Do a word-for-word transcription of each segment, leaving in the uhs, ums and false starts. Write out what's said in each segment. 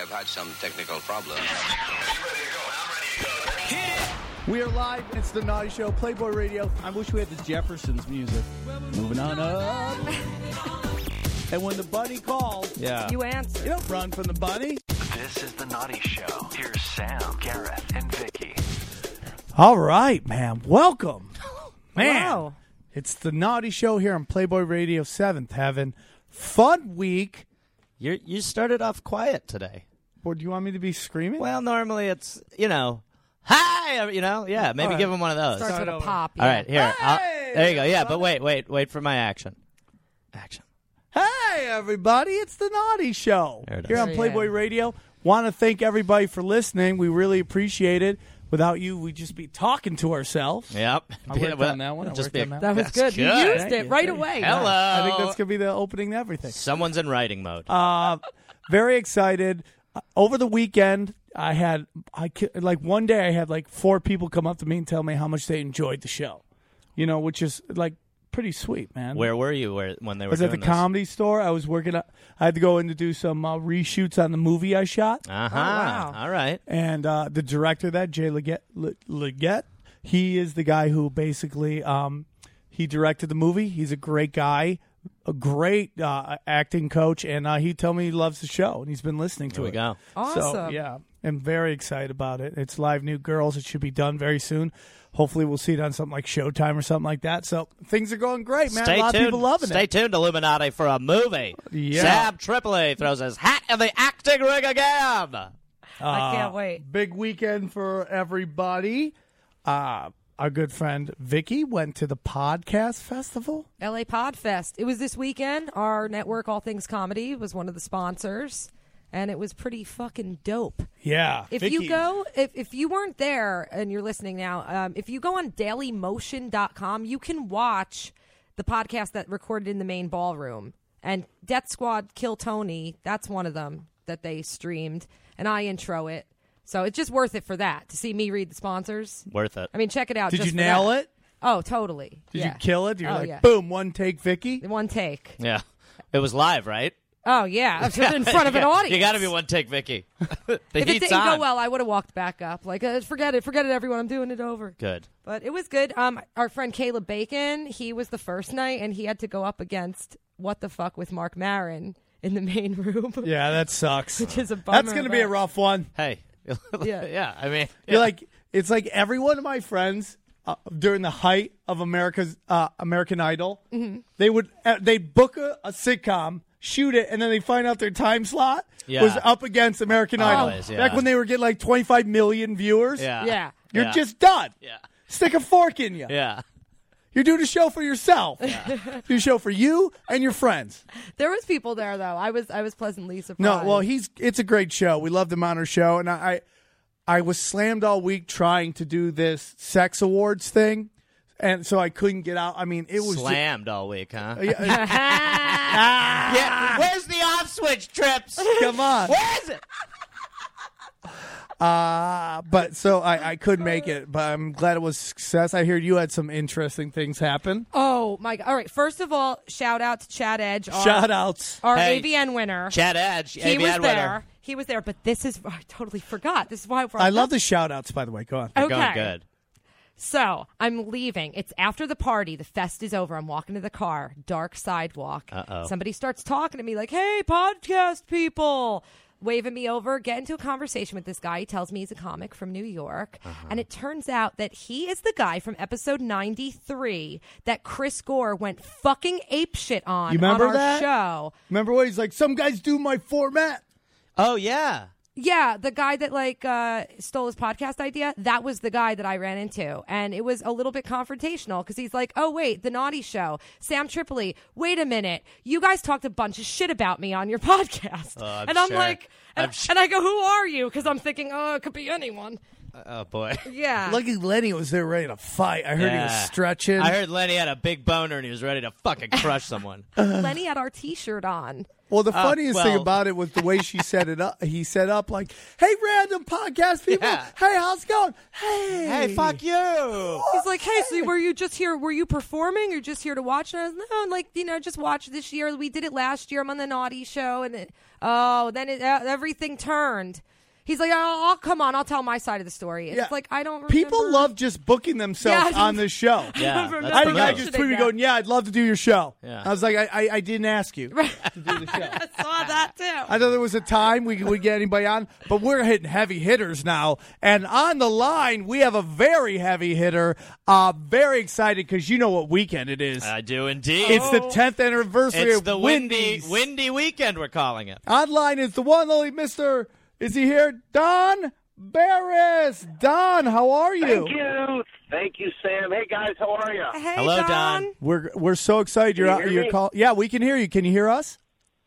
have had some technical problems. We are live. It's the Naughty Show, Playboy Radio. I wish we had the Jeffersons music. Moving on up. And when the bunny calls, Yeah. You answer. you don't run from the bunny. This is the Naughty Show. Here's Sam, Gareth, and Vicky. All right, man. Welcome. Man. Wow. It's the Naughty Show here on Playboy Radio seventh Heaven. Fun week. You you started off quiet today. Or do you want me to be screaming? Well, normally it's, you know, hi, you know, yeah, maybe right. give him one of those. Starts with a over. pop. All yeah. right, here. I'll- Hey, there you go. Yeah, but everybody. wait, wait, wait for my action. Action. Hey, everybody. It's the Naughty Show There it is. here on There you Playboy go. Radio. Want to thank everybody for listening. We really appreciate it. Without you, we'd just be talking to ourselves. Yep. I worked on that one. I Just worked be on that That was That's good. You good. used Thank it you. right Thank away. Hello. I think that's going to be the opening to everything. Someone's in writing mode. Uh, very excited. Uh, over the weekend, I had I ki- like one day I had like four people come up to me and tell me how much they enjoyed the show. You know, which is like pretty sweet, man. Where were you where, when they I were was at the doing this? Comedy Store. I was working. At, I had to go in to do some uh, reshoots on the movie I shot, Uh-huh. Oh, wow. All right. and uh, the director of that, Jay Leggett, Le- Leggett, he is the guy who basically um, he directed the movie. He's a great guy, a great uh, acting coach, and uh, he told me he loves the show and he's been listening to Here we it. go. So, Awesome. yeah, I'm very excited about it. It's live New Girls. It should be done very soon. Hopefully, we'll see it on something like Showtime or something like that. So things are going great, man. Stay a lot tuned. of people loving Stay it. tuned, Illuminati, for a movie. Yeah. Sam Tripoli throws his hat in the acting ring again. I can't wait. Big weekend for everybody. Uh, our good friend Vicky went to the podcast festival. L A Podfest. It was this weekend. Our network, All Things Comedy, was one of the sponsors, and it was pretty fucking dope. Yeah. If Vicky. you go, if, if you weren't there and you're listening now, um, if you go on daily motion dot com, you can watch the podcast that recorded in the main ballroom. And Death Squad Kill Tony, that's one of them that they streamed, and I intro it. So it's just worth it for that, to see me read the sponsors. Worth it. I mean, check it out. Did just you for nail that. it? Oh, totally. Did Yeah. you kill it? You're Oh, like, yeah. boom, one take Vicky. One take. Yeah. It was live, right? Oh, yeah. In front of an Yeah, audience. You got to be one take, Vicky. the If it heat's didn't on. go well, I would have walked back up. Like, uh, forget it. Forget it, everyone. I'm doing it over. Good. But it was good. Um, Our friend Caleb Bacon, he was the first night, and he had to go up against What the Fuck with Mark Maron in the main room. Yeah, that sucks. Which is a bummer. That's going to be a but- rough one. Hey. Yeah. yeah. I mean, You're like, it's like every one of my friends uh, during the height of America's uh, American Idol, Mm-hmm. they would uh, they'd book a, a sitcom, shoot it, and then they find out their time slot Yeah. was up against American Always, Idol. yeah. Back when they were getting like twenty-five million viewers. yeah. Yeah. You're Yeah. just done. Yeah. Stick a fork in you. Yeah. You're doing a show for yourself. Do a show for you and your friends. There was people there, though. I was I was pleasantly No, surprised. well, he's it's a great show. We loved him on our show, and I, I, I was slammed all week trying to do this sex awards thing, and so I couldn't get out. I mean, it was Slammed all week, huh? Just, Yeah. Where's the off switch, Trips? come on, Where is it? uh, but so I, I couldn't make it. But I'm glad it was a success. I hear you had some interesting things happen. Oh, my God. All right. First of all, shout out to Chad Edge, our, Shout outs. our Hey, A V N winner. Chad Edge, he A V N was there. winner. He was there. But this is, I totally forgot. This is why we're I love the shout outs, by the way. Go on. Okay. Going good. So I'm leaving. It's after the party. The fest is over. I'm walking to the car. Dark sidewalk. Uh-oh. Somebody starts talking to me like, hey, podcast people. Waving me over, get into a conversation with this guy. He tells me he's a comic from New York. Uh-huh. And it turns out that he is the guy from episode ninety-three that Chris Gore went fucking apeshit on You remember on our that? show. Remember what he's like? Some guys do my format. Oh, yeah. Yeah, the guy that like uh, stole his podcast idea, that was the guy that I ran into. And it was a little bit confrontational because he's like, oh, wait, The Naughty Show, Sam Tripoli, wait a minute. You guys talked a bunch of shit about me on your podcast. Oh, I'm and I'm sure. like, and, I'm sh- and I go, who are you? Because I'm thinking, oh, it could be anyone. Oh, boy. Yeah. Lucky Lenny was there ready to fight. I heard he was Yeah. stretching. I heard Lenny had a big boner and he was ready to fucking crush someone. Lenny had our T-shirt on. Well, the Uh, funniest thing well- about it was the way she set it up. He set up like, "Hey, random podcast people. Yeah. Hey, how's it going? Hey, Hey, fuck you. He's like, hey, so were you just here? Were you performing or just here to watch? And I was, no, like, you know, just watch this year. We did it last year. I'm on the Naughty Show. And it, oh, then it, uh, everything turned. He's like, oh, I'll come on. I'll tell my side of the story. It's Yeah. like, I don't remember. People love just booking themselves Yeah. on this show. Yeah, remember that's I had a the guy most. just tweeted going, "Yeah, I'd love to do your show." Yeah. I was like, I, I, I didn't ask you to do the show. I saw that too. I thought there was a time we could we get anybody on, but we're hitting heavy hitters now. And on the line, we have a very heavy hitter. Uh, very excited because you know what weekend it is. I do indeed. It's the tenth anniversary It's of the windy, Wendy's. windy weekend. We're calling it. Online is the one only Mister Is he here? Don Barris. Don, how are you? Thank you. Thank you, Sam. Hey, guys, how are you? Hey, Hello, Don. Don. We're we're so excited you're Can out. you hear You're me? call. Yeah, we can hear you. Can you hear us?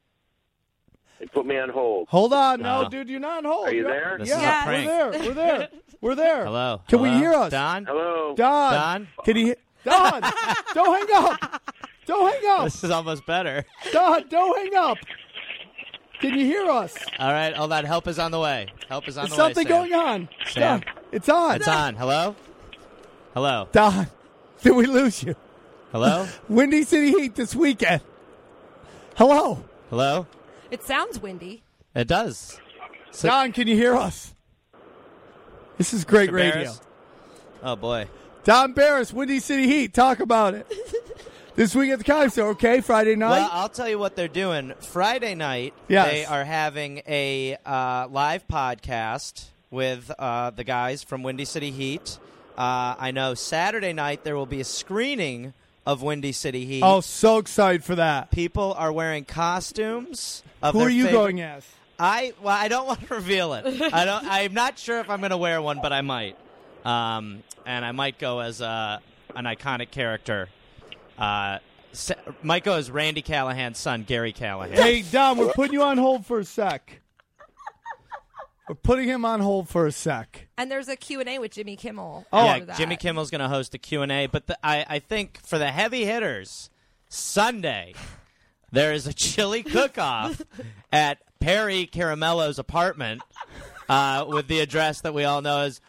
They put me on hold. Hold on, no, No. dude, you're not on hold. Are you You're- there? This yeah, is Yes. a prank. we're there. We're there. We're there. Hello. Can we Hello? hear us? Don? Hello. Don. Don? Can he? Don, don't hang up. Don't hang up. This is almost better. Don, don't hang up. Can you hear us? All right, hold on. Help is on the way. Help is on There's the way. something Sam. going on. Sam. Don, it's on. It's on. Hello? Hello? Don, did we lose you? Hello? Windy City Heat this weekend. Hello. Hello? It sounds windy. It does. So- Don, can you hear us? This is great Mister radio. Barris? Oh, boy. Don Barris, Windy City Heat. Talk about it. This week at the Comedy Store, okay? Friday night. Well, I'll tell you what they're doing. Friday night, Yes. they are having a uh, live podcast with uh, the guys from Windy City Heat. Uh, I know Saturday night there will be a screening of Windy City Heat. oh, so excited for that. People are wearing costumes. Of Who their are you favorite- going as? I well, I don't want to reveal it. I don't. I'm not sure if I'm going to wear one, but I might. Um, and I might go as uh, an iconic character. Uh, Sa- might go as Randy Callahan's son, Gary Callahan. Hey, Don, we're putting you on hold for a sec. We're putting him on hold for a sec. And there's a Q and A with Jimmy Kimmel. Oh, after yeah, that. Jimmy Kimmel's going to host a Q and A. But the, I, I think for the heavy hitters, Sunday there is a chili cook-off at Perry Caramello's apartment. Uh, with the address that we all know as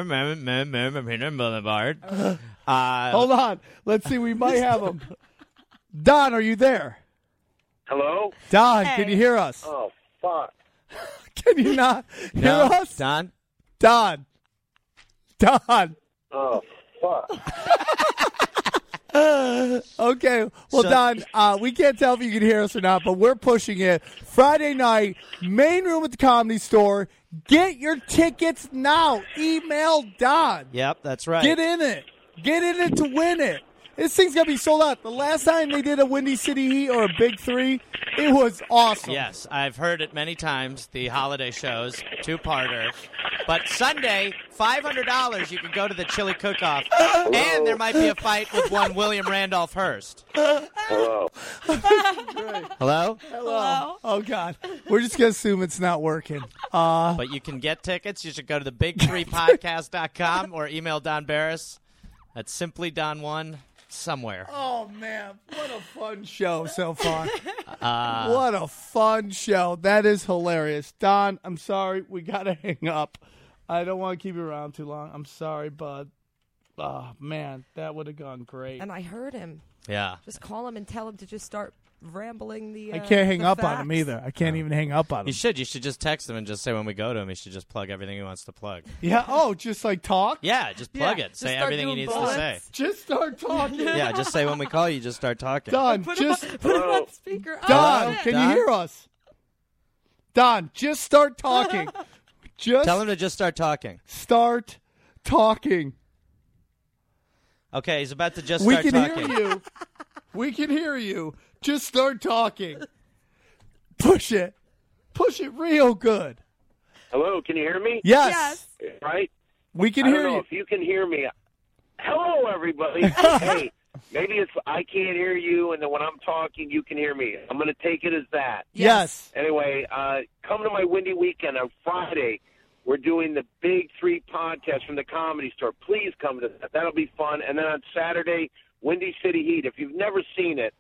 Boulevard. Uh, Hold on. Let's see. We might have him. Don, are you there? Hello? Don, Hey. can you hear us? Oh, fuck. Can you not hear no, us? Don? Don. Don. Oh, fuck. Okay. Well, So- Don, uh, we can't tell if you can hear us or not, but we're pushing it. Friday night, main room at the Comedy Store. Get your tickets now. Email Don. Yep, that's right. Get in it. Get in it to win it. This thing's going to be sold out. The last time they did a Windy City Heat or a Big Three, it was awesome. Yes, I've heard it many times, the holiday shows, two-parter. But Sunday, five hundred dollars, you can go to the chili cook-off. And there might be a fight with one William Randolph Hearst. Hello. Hello? Hello. Oh, God. We're just going to assume it's not working. Uh, But you can get tickets. You should go to the big three podcast dot com or email Don Barris at simply don one somewhere. oh, man. What a fun show so far. Uh, What a fun show. That is hilarious. Don, I'm sorry. We got to hang up. I don't want to keep you around too long. I'm sorry, bud. Oh, man. That would have gone great. And I heard him. yeah. Just call him and tell him to just start rambling the. Uh, I can't hang the up on him facts. either. I can't even hang up on him. You should. You should just text him and just say when we go to him, he should just plug everything he wants to plug. Yeah. Oh, just like talk? Yeah, just plug Yeah, it. just Say start everything he doing needs to say. bullets. Just start talking. Yeah, just say when we call you, just start talking. Don, Put, just him on, put him Hello? on speaker. Oh, Don, shit. can Don? you hear us? Don, just start talking. Just Tell him to just start talking. start talking. Okay, he's about to just We start can talking. hear you. We can hear you. Just start talking. Push it. Push it real good. Hello, can you hear me? Yes. Yes. Right? We can I hear don't know you. if you can hear me. Hello, everybody. Hey, maybe it's I can't hear you, and then when I'm talking, you can hear me. I'm going to take it as that. Yes. Anyway, uh, come to my Windy Weekend on Friday. We're doing the Big Three podcast from the Comedy Store. Please come to that. That'll be fun. And then on Saturday, Windy City Heat. If you've never seen it,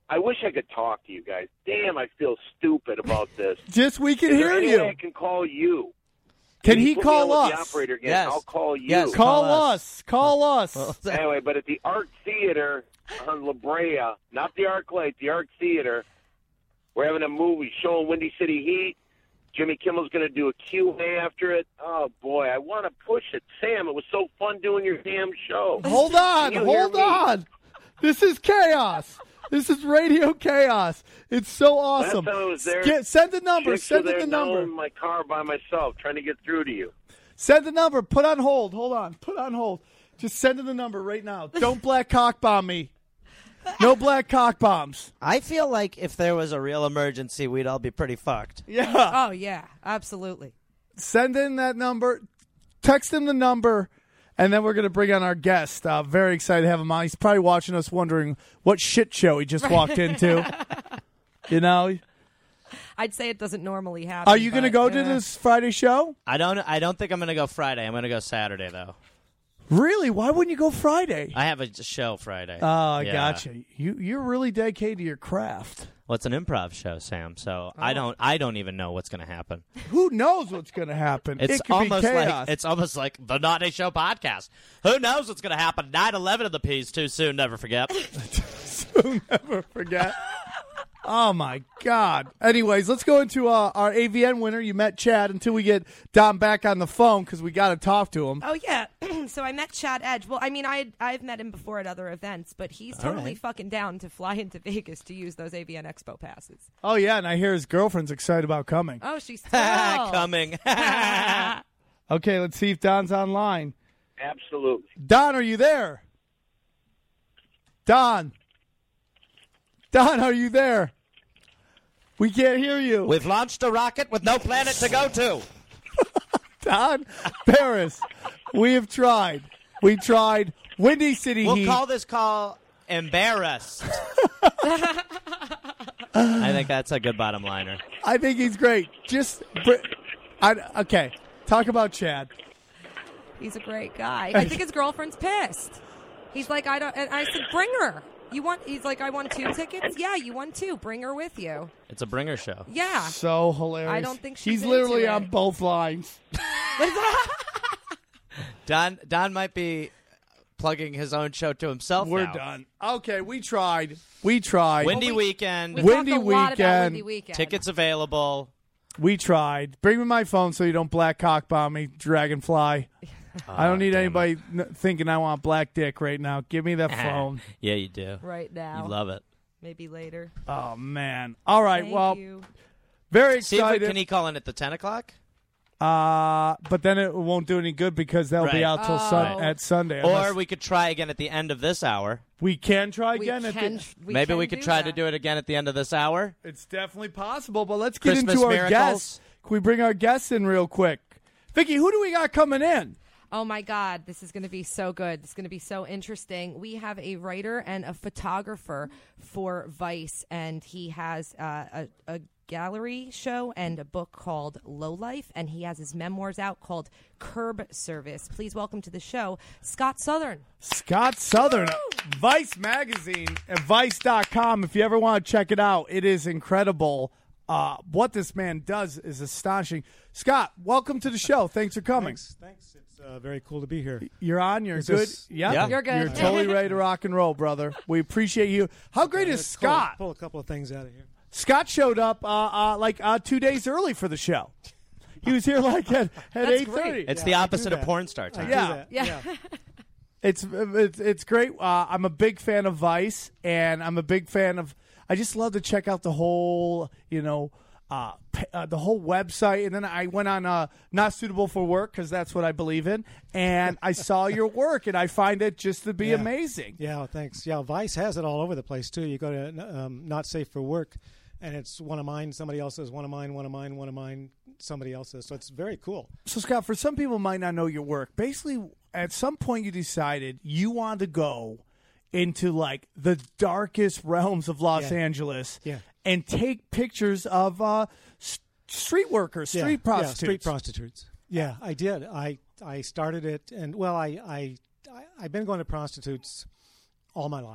I wish I could talk to you guys. Damn, I feel stupid about this. Just we can Is hear there any you. way I can call you? Can you he put call me on with us? The operator again. Yes. I'll call you. Yes. Call, Call us. us. Call us. Anyway, but at the Art Theater on La Brea, not the Arc Light, the Art Theater, we're having a movie showing Windy City Heat. Jimmy Kimmel's going to do a Q and A after it. Oh, boy, I want to push it. Sam, it was so fun doing your damn show. Hold on. Can you hear Hold me? on. This is chaos. This is radio chaos. It's so Last awesome. time I was there, Get, send the number. chicks Send were it there the now number. in my car by myself trying to get through to you. Send the number. Put on hold. Hold on. Put on hold. Just send in the number right now. Don't black cock bomb me. No black cock bombs. I feel like if there was a real emergency, we'd all be pretty fucked. Yeah. Oh yeah, absolutely. Send in that number. Text him the number, and then we're going to bring on our guest. Uh, very excited to have him on. He's probably watching us wondering what shit show he just walked into. You know? I'd say it doesn't normally happen. Are you going to but, go uh, to this Friday show? I don't. I don't think I'm going to go Friday. I'm going to go Saturday though. Really? Why wouldn't you go Friday? I have a show Friday. Oh, I Yeah. gotcha. You you're really dedicated to your craft. Well, it's an improv show, Sam. So Oh. I don't. I don't even know what's going to happen. Who knows what's going to happen? It's it could almost be chaos. like it's almost like the Naughty Show podcast. Who knows what's going to happen? nine eleven of the P's too soon. Never forget. Soon never forget. Oh, my God. Anyways, let's go into uh, our A V N winner. You met Chad until we get Don back on the phone because we got to talk to him. Oh yeah, so I met Chad Edge. Well, I mean, I I've met him before at other events, but he's totally right. fucking down to fly into Vegas to use those A V N Expo passes. Oh, yeah, and I hear his girlfriend's excited about coming. Oh, she's thrilled. Coming. Okay, let's see if Don's online. Absolutely. Don, are you there? Don. Don, are you there? We can't hear you. We've launched a rocket with no planet to go to. Don Paris, we have tried. We tried. Windy City We'll Heat. call this call embarrassed. I think that's a good bottom liner. I think he's great. Just, br- I, okay, talk about Chad. He's a great guy. I think his girlfriend's pissed. He's like, I don't. And I said, bring her. You want? He's like, I won two tickets. Yeah, you won two. Bring her with you. It's a bringer show. Yeah. So hilarious. I don't think she's he's literally into on it. both lines. Don Don might be plugging his own show to himself. We're now. done. Okay, we tried. We tried. Windy Well, we- weekend. We Windy talked a lot about weekend. Windy weekend. Tickets available. We tried. Bring me my phone so you don't black cock bomb me, Dragonfly. I don't need damn anybody n- thinking I want black dick right now. Give me that phone. Yeah, you do. right now. You love it. Maybe later. Oh, man. All right, Thank well, you. very See if we, excited. can he call in at the ten o'clock? Uh, but then it won't do any good because they'll be Right. out till sun- Oh. at Sunday. Or unless- we could try again at the end of this hour. we can try We again. at can, the, we Maybe can we could do try that. to do it again at the end of this hour. it's definitely possible, but let's get Christmas into our miracles. guests. Can we bring our guests in real quick? Vicky, who do we got coming in? Oh my God, this is going to be so good. This is going to be so interesting. We have a writer and a photographer for Vice, and he has uh, a, a gallery show and a book called Low Life, and he has his memoirs out called Curb Service. Please welcome to the show, Scott Southern. Scott Southern, Vice Magazine at vice dot com. If you ever want to check it out, it is incredible. Uh, what this man does is astonishing. Scott, welcome to the show. Thanks for coming. Thanks. Thanks. It's uh, very cool to be here. You're on. You're Is good. this- Yep. Yeah. You're good. You're totally ready to rock and roll, brother. We appreciate you. How great is Let's pull- Scott? Pull a couple of things out of here. Scott showed up uh, uh, like uh, two days early for the show. He was here like at, at That's eight thirty. great. It's Yeah, the I do opposite of that. porn star I time. do Yeah. that. Yeah. It's it's it's great. Uh, I'm a big fan of Vice, and I'm a big fan of. I just love to check out the whole, you know, uh, p- uh, the whole website. And then I went on uh, Not Suitable for Work because that's what I believe in, and I saw your work, and I find it just to be Yeah. amazing. Yeah, well, thanks. Yeah, Vice has it all over the place too. You go to um, Not Safe for Work, and it's one of mine, somebody else's, one of mine, one of mine, one of mine, somebody else's. So it's very cool. So, Scott, for some people who might not know your work, basically, at some point you decided you wanted to go into, like, the darkest realms of Los Yeah. Angeles Yeah. and take pictures of uh, s- street workers, Yeah, street prostitutes. Yeah, street prostitutes. Yeah, I did. I I started it, and well, I I, I I've been going to prostitutes all my life.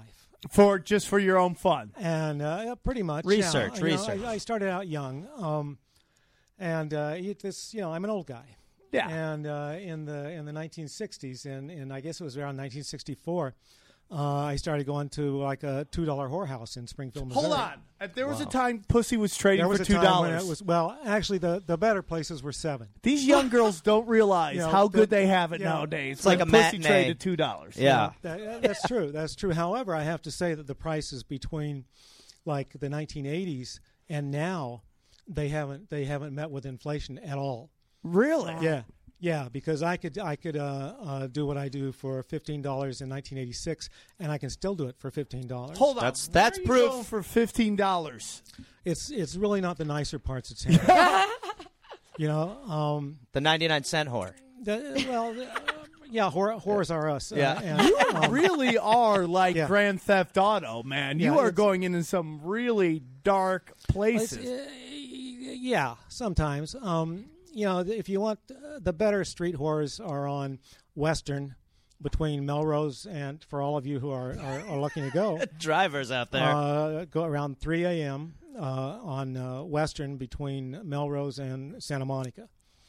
For just for your own fun. and uh, yeah, pretty much Research, yeah. You know, research. I, I started out young, um, and uh, it, this, you know, I'm an old guy. Yeah. And uh, in the in the nineteen sixties, and, and I guess it was around nineteen sixty-four, uh, I started going to like a two dollar whorehouse in Springfield, Missouri. Hold on. If there was a time pussy was trading There was for a two time when dollars. it was well, actually, the, the better places were seven. These young girls don't realize You know, how the- good they have it yeah. nowadays. It's like a pussy matinee. traded two dollars. Yeah. That, that's true. That's true. However, I have to say that the prices between like the nineteen eighties and now, they haven't they haven't met with inflation at all. Really? Yeah, yeah. Because I could I could uh, uh, do what I do for fifteen dollars in nineteen eighty-six, and I can still do it for fifteen dollars. Hold on. That's- Where that's are you proof. going for fifteen dollars. It's it's really not the nicer parts of town. You know, um, The ninety-nine cent whore. the, well, the, uh, yeah, whore, whores are us. uh, Yeah. and, You um, really are like Yeah. Grand Theft Auto, man. You Yeah, are it's- going into some really dark It's, places. uh, yeah, sometimes. Um, you know, if you want uh, the better street whores are on Western between Melrose and for all of you who are, are, are looking to go, Drivers out there. uh, go around three a.m. Uh, on uh, Western between Melrose and Santa Monica.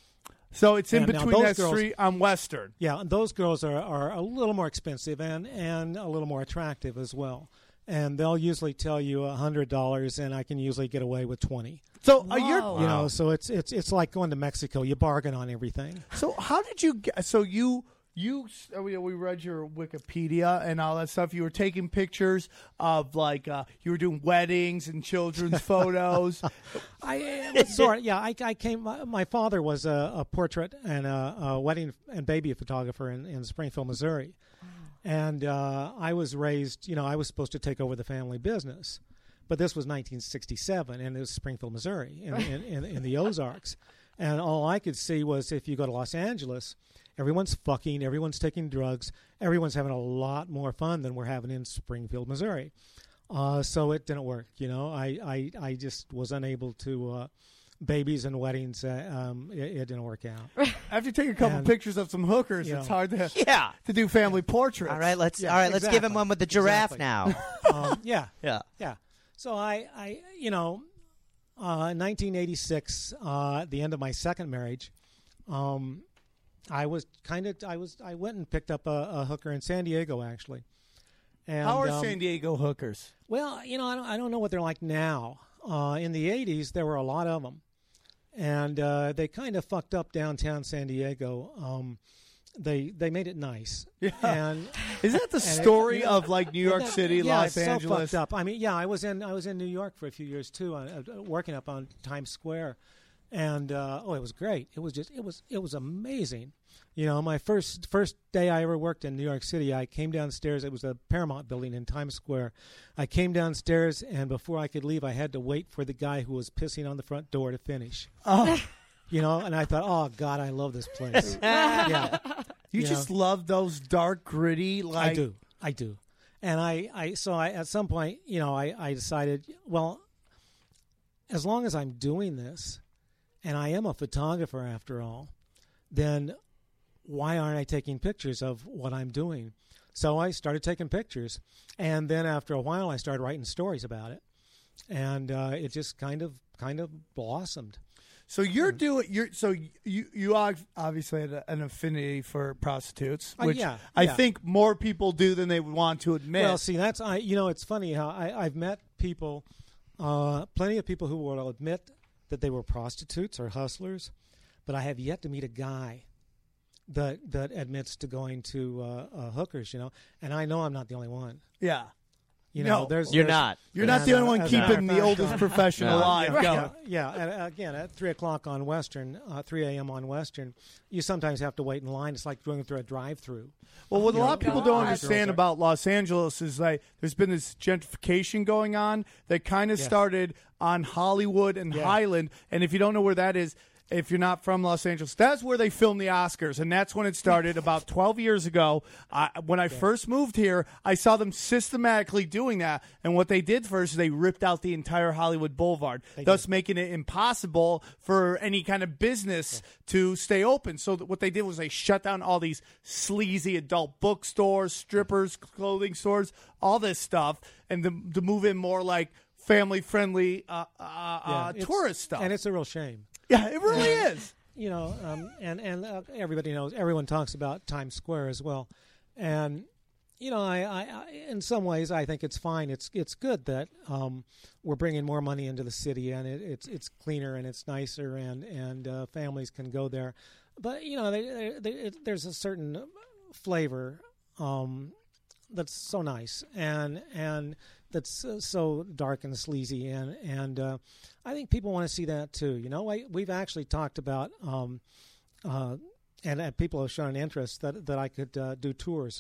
So it's in And now between those that girls- street on Western. Yeah, and those girls are, are a little more expensive and, and a little more attractive as well. And they'll usually tell you a hundred dollars, and I can usually get away with twenty. So uh, you're Whoa. You know, so it's it's it's like going to Mexico. You bargain on everything. So how did you get? So you you uh, we, we read your Wikipedia and all that stuff. You were taking pictures of like uh, you were doing weddings and children's photos. I sort yeah. I, I came. My, my father was a, a portrait and a, a wedding and baby photographer in, in Springfield, Missouri, and uh, I was raised. You know, I was supposed to take over the family business, but this was nineteen sixty-seven, and it was Springfield, Missouri, in in, in, in the Ozarks, and all I could see was if you go to Los Angeles, everyone's fucking, everyone's taking drugs, everyone's having a lot more fun than we're having in Springfield, Missouri. Uh, so it didn't work. You know, I, I, I just was unable to, uh, babies and weddings, uh, um, it, it didn't work out. After taking a couple And, pictures of some hookers, you it's know. hard to Yeah. to do family portraits. All right, let's Yeah, all right, let's give him exactly. one with the giraffe Exactly. now. um, yeah, Yeah. yeah. So I, I, you know, uh, in nineteen eighty-six, uh, at the end of my second marriage, um, I was kind of, I was, I went and picked up a, a hooker in San Diego, actually. And, How are um, San Diego hookers? Well, you know, I don't, I don't know what they're like now. Uh, in the eighties, there were a lot of them, and uh, they kind of fucked up downtown San Diego. Um, they they made it nice. Yeah. And Is that the and it- story yeah. of like New York Isn't that- City, yeah, Los it's Angeles? so fucked up. I mean, yeah, I was in I was in New York for a few years too, uh, uh, working up on Times Square, and uh, oh, it was great. It was just it was it was amazing. You know, my first first day I ever worked in New York City, I came downstairs. It was a Paramount building in Times Square. I came downstairs, and before I could leave, I had to wait for the guy who was pissing on the front door to finish. Oh, You know, and I thought, oh God, I love this place. yeah, you, You just know. love those dark, gritty. Like I do. I do. And I, I so I at some point, you know, I, I decided, well, as long as I'm doing this, and I am a photographer after all, then why aren't I taking pictures of what I'm doing? So I started taking pictures, and then after a while, I started writing stories about it, and uh, it just kind of kind of blossomed. So you're doing you're so you you ob- obviously had a- an affinity for prostitutes, Uh, which yeah, I yeah. think more people do than they would want to admit. Well, see, that's I. You know, it's funny how I, I've met people, uh, plenty of people who will admit that they were prostitutes or hustlers, but I have yet to meet a guy that that admits to going to uh, uh, hookers. You know, and I know I'm not the only one. yeah, You know, No. there's You're there's- not. you're not and, the only uh, one as a matter keeping of the fact, oldest uh, profession No. alive yeah, going. yeah, yeah. And, uh, again, at three o'clock on Western, uh, three a.m. on Western, you sometimes have to wait in line. It's like going through a drive-through. Well, what a You lot know, of people God. don't girls understand are- about Los Angeles is like there's been this gentrification going on that kind of Yeah. started on Hollywood and Yeah. Highland. And if you don't know where that is, if you're not from Los Angeles, that's where they filmed the Oscars, and that's when it started about twelve years ago. I, when I first moved here, I saw them systematically doing that, and what they did first is they ripped out the entire Hollywood Boulevard, thus making it impossible for any kind of business to stay open. So th- what they did was they shut down all these sleazy adult bookstores, strippers, clothing stores, all this stuff, and to, to move in more like family-friendly uh, uh, uh, it's- tourist stuff. And it's a real shame. Yeah, it really is. You know, um, and and uh, everybody knows. Everyone talks about Times Square as well, and you know, I, I, I in some ways I think it's fine. It's it's good that um, we're bringing more money into the city, and it, it's it's cleaner and it's nicer, and and uh, families can go there. But you know, they, they, they, it, there's a certain flavor um, that's so nice, and and that's uh, so dark and sleazy, and and uh, I think people want to see that too. You know, I, we've actually talked about, um, uh, and, and people have shown an interest that that I could uh, do tours.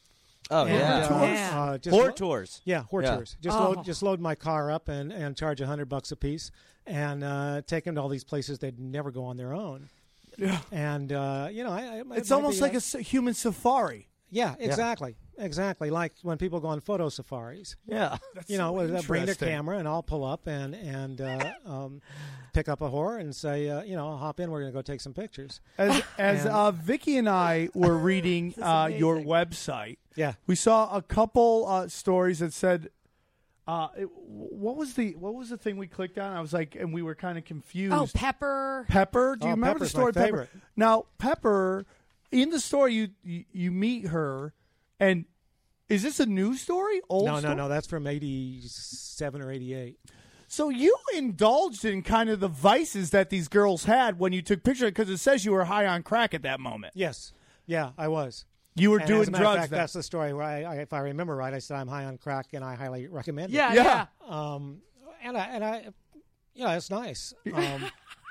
Oh And, yeah, uh, Yeah. uh, just Horde lo- tours. Yeah, horde Yeah. tours. Just Oh. load just load my car up and, and charge a hundred bucks a piece, and uh, take them to all these places they'd never go on their own. Yeah. And uh, you know, I, I, it It's might almost be like a s- human safari. yeah, exactly, exactly. Like when people go on photo safaris. Yeah. You know, where they bring their interesting. camera and I'll pull up and and uh, um, pick up a whore and say, uh, you know, I'll hop in. We're going to go take some pictures. As, as And- uh, Vicky and I were reading uh, your website, Yeah. we saw a couple uh, stories that said, uh, it, "What was the what was the thing we clicked on?" I was like, and we were kind of confused. Oh, Pepper. Pepper. Do you Oh, remember the Pepper's story? my Pepper. favorite. Now, Pepper, in the story, you, you you meet her, and is this a new story? Old? No, no, story? no. That's from eighty-seven or eighty-eight. So you indulged in kind of the vices that these girls had when you took pictures, because it says you were high on crack at that moment. Yes. Yeah, I was. You were And doing as a matter of drugs. fact, then. that's the story where I, I, if I remember right, I said I'm high on crack and I highly recommend it. Yeah, Yeah. yeah. Um, and I, and I, yeah, it's nice. Um,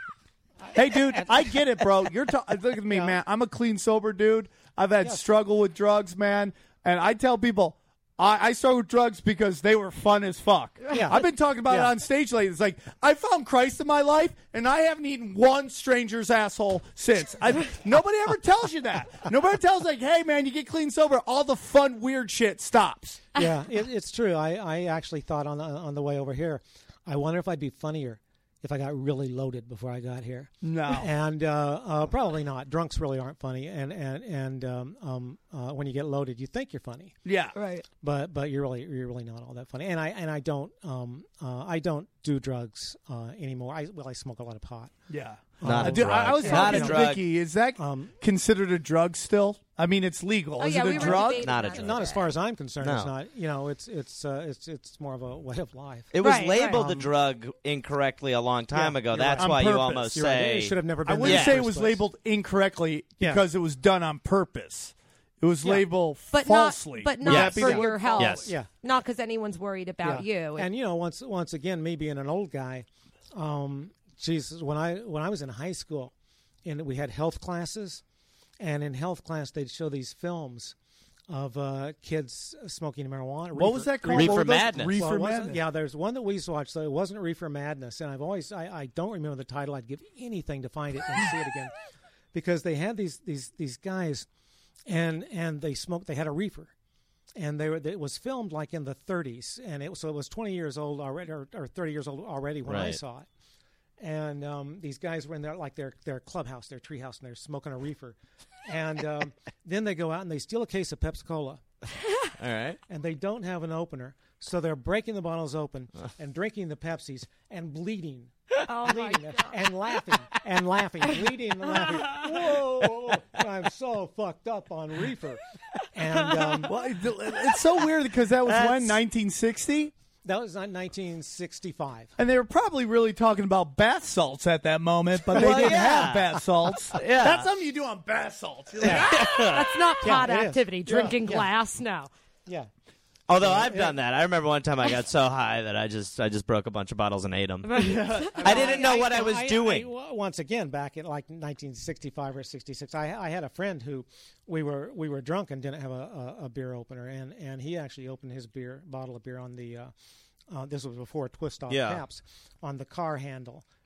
Hey, dude, I get it, bro. You're ta- look at me, Yeah. man. I'm a clean, sober dude. I've had Yes. struggle with drugs, man, and I tell people I, I struggle with drugs because they were fun as fuck. Yeah. I've been talking about it Yeah. on stage lately. It's like I found Christ in my life, and I haven't eaten one stranger's asshole since. I, nobody ever tells you that. Nobody tells like, hey, man, you get clean, sober, all the fun, weird shit stops. yeah, it, it's true. I, I actually thought on the, on the way over here, I wonder if I'd be funnier if I got really loaded before I got here. No. And uh, uh, probably not. Drunks really aren't funny, and and and um, um, uh, when you get loaded, you think you're funny, Yeah. Right. but but you're really you're really not all that funny. And I and I don't um, uh, I don't do drugs uh, anymore. I well, I smoke a lot of pot. Yeah. Not Uh, a dude, I, I was drug. Not talking a to drug. Vicky. Is that Um, considered a drug still? I mean, it's legal. Oh, Is yeah, it a we were drug? debating Not a that drug. the Not other as far as I'm concerned. It's No. not. You know, it's it's uh, it's it's more of a way of life. It was Right, labeled right. a drug incorrectly a long time Yeah, ago. you're That's right. why On you purpose. almost You're right. say It should have never I been. wouldn't there say in it the was first place. labeled incorrectly Yeah. because it was done on purpose. It was Yeah. labeled But falsely. not, but Would not that be for the your word? health. Yes. Yeah. Not because anyone's worried about Yeah. you. And you know, once once again, me being an old guy, um, geez, when I when I was in high school, and we had health classes, and in health class they'd show these films of uh, kids smoking marijuana. What Reefer- was that called? Reefer What were those? Madness. Reefer Well, it wasn't- Madness. Yeah, there's one that we used to watch. So it wasn't Reefer Madness, and I've always I, I don't remember the title. I'd give anything to find it and see it again, because they had these these these guys, and and they smoked. They had a reefer, and they were. It was filmed like in the thirties, and it so it was twenty years old already, or, or thirty years old already when I Right. saw it. And um, these guys were in their like their their clubhouse, their treehouse, and they're smoking a reefer, and um, then they go out and they steal a case of Pepsi Cola. all right. And they don't have an opener, so they're breaking the bottles open and drinking the Pepsis and bleeding, oh my bleeding God. and laughing and laughing, bleeding and laughing. Whoa, whoa, whoa. I'm so fucked up on reefer. And um, Well, it- it's so weird because that was when That's- nineteen sixty, that was in nineteen sixty-five. and they were probably really talking about bath salts at that moment, but they Well, didn't yeah. have bath salts. Yeah. That's something you do on bath salts. You're like, That's not Yeah, pot it is. activity. Drinking Yeah. glass, no. Yeah. Although I've done that. I remember one time I got so high that I just I just broke a bunch of bottles and ate them. I didn't know what I was I- doing. I- once again, back in like nineteen sixty-five or sixty-six, I, I had a friend who we were we were drunk and didn't have a, a, a beer opener, and, and he actually opened his beer bottle of beer on the uh, uh, this was before twist off Yeah. caps on the car handle,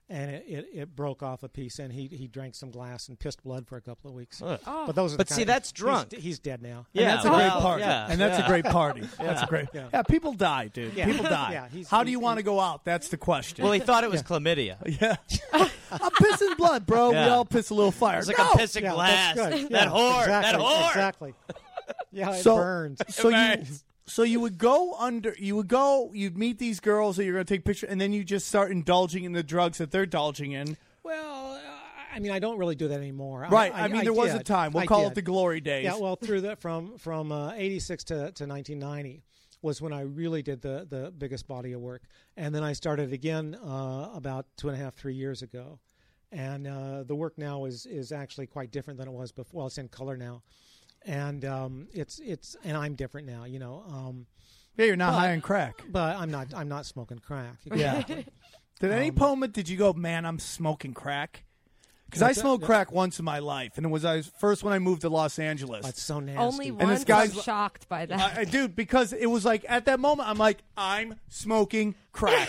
and it, it, it broke off a piece, and he he drank some glass and pissed blood for a couple of weeks. Ugh. Oh. But those are But the see, kind that's of, drunk. He's, he's dead now. Yeah, and that's a well, great party. yeah, and that's yeah. a great party. That's a great. Yeah. Yeah, people die, dude. Yeah. People die. Yeah, he's- How do he's- you want to go out? That's the question. Well, he thought it was chlamydia. yeah. I'm pissing blood, bro. We Yeah. all piss a little fire. It's like no! I'm pissing Yeah, glass. that's good. That Yeah, whore. Exactly, That whore. Exactly. Yeah, it so, burns. So you, burns. so you would go under. You would go. You'd meet these girls that you're going to take pictures, and then you just start indulging in the drugs that they're indulging in. Well, uh, I mean, I don't really do that anymore. Right. I, mean, there was did. a time. We'll I call did. it the glory days. Yeah. Well, through the from from uh, eighty-six to, to nineteen ninety was when I really did the the biggest body of work, and then I started again uh, about two and a half, three years ago, and uh, the work now is is actually quite different than it was before. Well, it's in color now, and um, it's it's and I'm different now. You know. Um, yeah, you're not but- high on crack. but I'm not I'm not smoking crack. Yeah. Did any Um, moment did you go, man, I'm smoking crack? Because I What's that? smoked crack once in my life, and it was I was first when I moved to Los Angeles. That's so nasty. Only this once. guy's- I'm shocked by that. I, I dude, because it was like at that moment, I'm like, I'm smoking crack.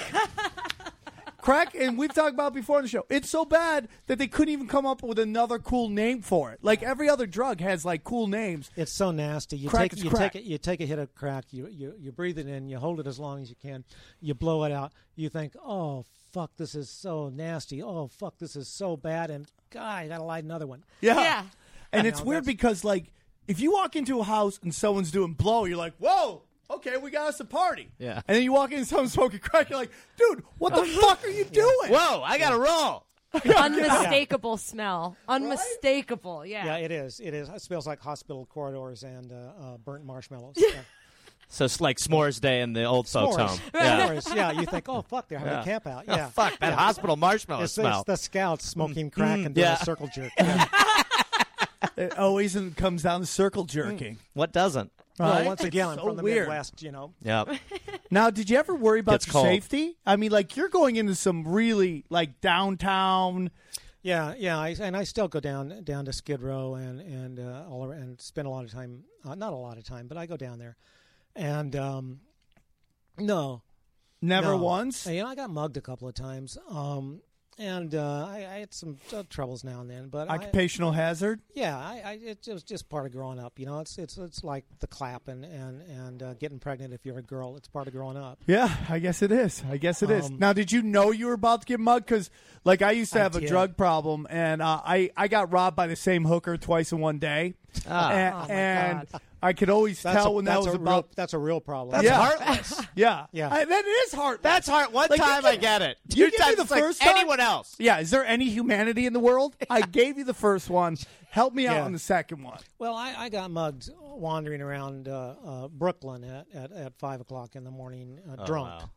Crack, and we've talked about it before on the show. It's so bad that they couldn't even come up with another cool name for it. Like every other drug has like cool names. It's so nasty. You Crack take is you crack. take it. You take a hit of crack. You, you you breathe it in. You hold it as long as you can. You blow it out. You think, oh fuck, this is so nasty. Oh fuck, this is so bad. And God, I gotta light another one. Yeah, Yeah. and You it's know, weird that's- because like if you walk into a house and someone's doing blow, you're like, whoa. Okay, we got us a party. Yeah. And then you walk in and someone's smoking crack. You're like, dude, what the fuck are you doing? Whoa, I got to roll. Unmistakable smell. Unmistakable. Yeah. Yeah, it is. It is. It smells like hospital corridors and uh, uh, burnt marshmallows. Yeah. So it's like S'mores Day in the old folks' S'mores. home. Yeah. S'mores. Yeah, you think, oh fuck, they're having Yeah. a camp out. Oh, Yeah. fuck, that hospital marshmallow It's, smell. it's the scouts smoking crack and doing yeah. a circle jerk. Yeah. It always comes down to circle jerking. What doesn't? Well, Right? once again, I'm So from the weird. Midwest. You know. Yep. Now, did you ever worry about Gets your cold. safety? I mean, like you're going into some really like downtown. Yeah, yeah, I, and I still go down down to Skid Row and and uh, all around, and spend a lot of time. Uh, not a lot of time, but I go down there, and um, no, Never no. once. You know, I got mugged a couple of times, um, and uh, I, I had some uh, troubles now and then. But I, Occupational hazard. yeah, I, I it was just part of growing up. You know, it's it's it's like the clap and and and uh, getting pregnant if you're a girl. It's part of growing up. Yeah, I guess it is. I guess it is. Um, Now, did you know you were about to get mugged? Because, like, I used to I have a did. drug problem, and uh, I I got robbed by the same hooker twice in one day, Ah. and, Oh, my and God. I could always That's tell a, when that that's was a about. real, that's a real problem. That's Yeah. heartless. Yeah, Yeah. I, that is heartless. That's hard. One Like, you time give- I get it. you Two give me times the it's like first time? anyone else. Yeah, is there any humanity in the world? I gave you the first one. Help me out Yeah. on the second one. Well, I, I got mugged wandering around uh, uh, Brooklyn at, at, at five o'clock in the morning, uh, Oh, drunk, wow.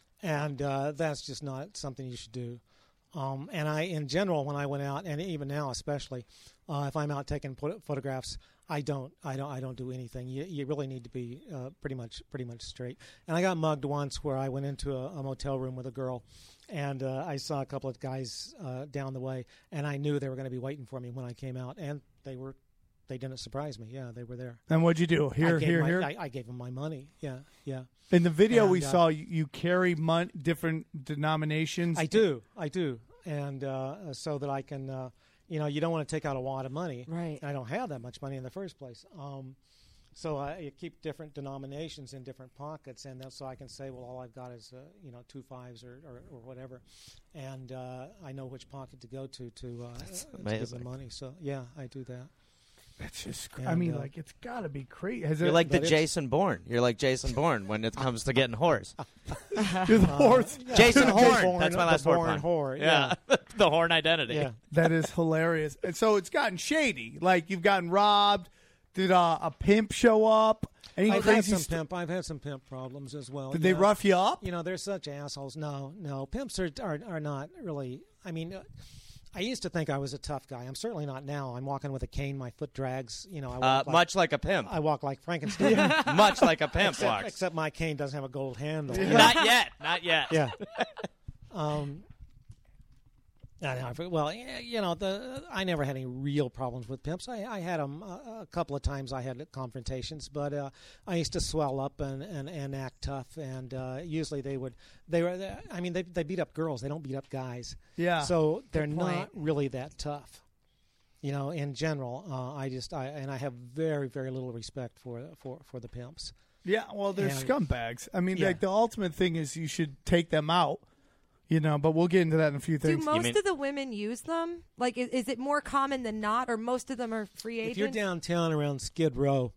and uh, that's just not something you should do. Um, and I, in general, when I went out, and even now especially, uh, if I'm out taking pho- photographs, I don't, I don't, I don't do anything. You, you really need to be uh, pretty much, pretty much straight. And I got mugged once where I went into a, a motel room with a girl, and uh, I saw a couple of guys uh, down the way, and I knew they were going to be waiting for me when I came out, and they were. They didn't surprise me. Yeah, they were there. And what'd you do? Here, I gave here, my, here. I, I gave them my money. Yeah, yeah. In the video we and, uh, saw, you, you carry mon- different denominations. I do, I do, and uh, so that I can, uh, you know, you don't want to take out a wad of money. Right. And I don't have that much money in the first place. Um, so I you keep different denominations in different pockets, and that's so I can say, well, all I've got is, uh, you know, two fives or, or, or whatever, and uh, I know which pocket to go to to, uh, to give the amazing. money. So yeah, I do that. That's just. cr- I And, mean, uh, like it's got to be crazy. Has You're it, like the but it's- Jason Bourne. You're like Jason Bourne when it comes to getting horse. you're the horse. Jason The Horn. Bourne- That's my the last word. Bourne pun. whore, Yeah. The Horn identity. Yeah. That is hilarious. And so it's gotten shady. Like you've gotten robbed. Did uh, a pimp show up? Any I've had crazy? some st- pimp. I've had some pimp problems as well. Did they yeah. rough you up? You know, they're such assholes. No, no, pimps are are, are not really. I mean, uh, I used to think I was a tough guy. I'm certainly not now. I'm walking with a cane. My foot drags. You know, I walk Uh, like, much like a pimp. I walk like Frankenstein. Much like a pimp except, walks. except my cane doesn't have a gold handle. Not yet. Not yet. Yeah. Um, I know, I forget- well, yeah, you know, the I never had any real problems with pimps. I, I had them a, a couple of times. I had confrontations, but uh, I used to swell up and, and, and act tough. And uh, usually they would they were. I mean, they they beat up girls. They don't beat up guys. Yeah. So they're point. not really that tough. You know, in general, uh, I just I and I have very very little respect for for for the pimps. Yeah, well, they're And- scumbags. I mean, Yeah. like the ultimate thing is you should take them out. You know, but we'll get into that in a few Do things. most mean- of the women use them? Like, is, is it more common than not, or most of them are free agents? If you're downtown around Skid Row,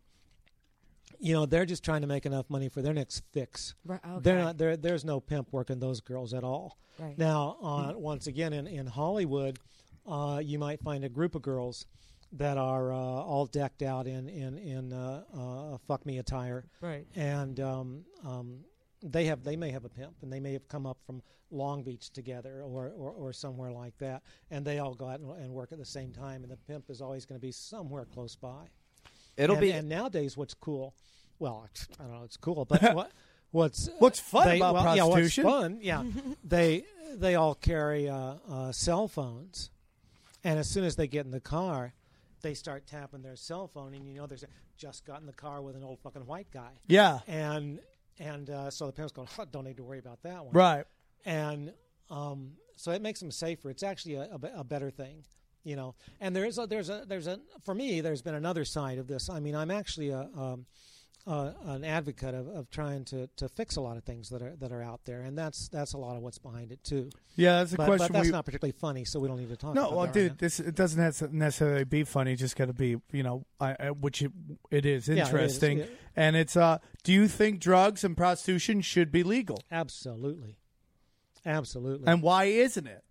you know they're just trying to make enough money for their next fix. Right, okay. They're not. There, there's no pimp working those girls at all. Right. Now, uh, once again, in in Hollywood, uh, you might find a group of girls that are uh, all decked out in in in uh, uh, fuck me attire, Right. and um, um, they have they may have a pimp, and they may have come up from Long Beach together or, or, or somewhere like that, and they all go out and, and work at the same time, and the pimp is always going to be somewhere close by. It'll and, be and nowadays, what's cool? Well, I don't know, it's cool, but what what's What's fun they, about well, prostitution? Yeah, what's fun? Yeah, they they all carry uh, uh, cell phones, and as soon as they get in the car, they start tapping their cell phone, and you know, there's a, just got in the car with an old fucking white guy, Yeah, and and uh, so the pimp's going, oh, don't need to worry about that one, right. and um, so it makes them safer. It's actually a, a, be- a better thing, you know. And there is a, there's a there's a for me there's been another side of this. I mean, I'm actually a um, uh, an advocate of, of trying to, to fix a lot of things that are that are out there, and that's that's a lot of what's behind it too. Yeah, that's a But, question. but that's we, not particularly funny, so we don't need to talk. no, about well, that dude, right this it doesn't have to necessarily be funny. It's just got to be, you know, I, I, which it, it is it is, interesting. yeah. And it's, uh, do you think drugs and prostitution should be legal? now. Absolutely, absolutely. And why isn't it?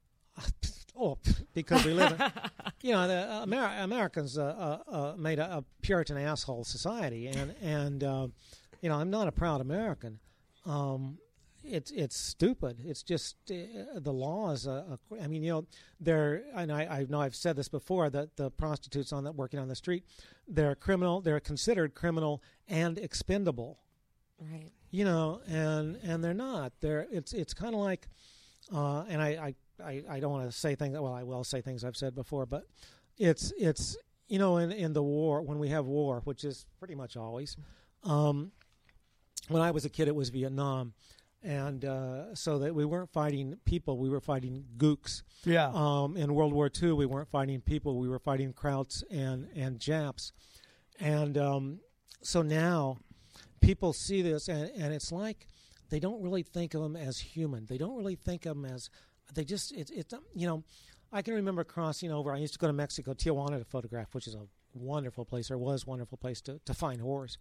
Oh, because we live in, you know, the uh, Amer- Americans uh, uh, uh, made a, a Puritan asshole society, and and uh, you know, I'm not a proud American. Um, it's it's stupid. It's just uh, the laws. Uh, uh, I mean, you know, they're and I, I know I've said this before that the prostitutes on that working on the street, they're criminal. They're considered criminal and expendable. Right. You know, and and they're not. They're it's it's kind of like, uh, and I, I I I don't want to say things. Well, I will say things I've said before, but it's it's you know in in the war when we have war, which is pretty much always. Um, when I was a kid, it was Vietnam, and uh, so that we weren't fighting people, we were fighting gooks. Yeah. Um, in World War Two, we weren't fighting people, we were fighting Krauts and and Japs, and um, so now people see this, and, and it's like they don't really think of them as human. They don't really think of them as they just it's it's you know. I can remember crossing over. I used to go to Mexico, Tijuana, to photograph, which is a wonderful place, or was a wonderful place to, to find whores.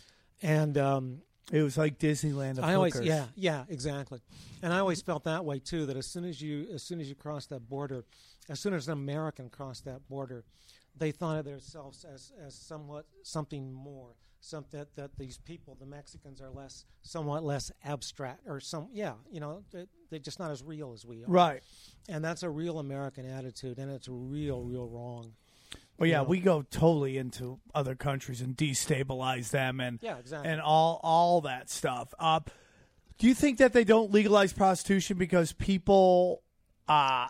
And um, It was like Disneyland of I always, hookers. yeah, yeah, exactly. And I always felt that way too. That as soon as you, as soon as you cross that border, as soon as an American crossed that border, they thought of themselves as, as somewhat something more. Some that, that these people, the Mexicans, are less, somewhat less abstract, or some, yeah, you know, they're, they're just not as real as we are. Right. And that's a real American attitude, and it's real, real wrong. Well, yeah, You know? we go totally into other countries and destabilize them, and Yeah, exactly. and all all that stuff. Uh, do you think that they don't legalize prostitution because people, uh,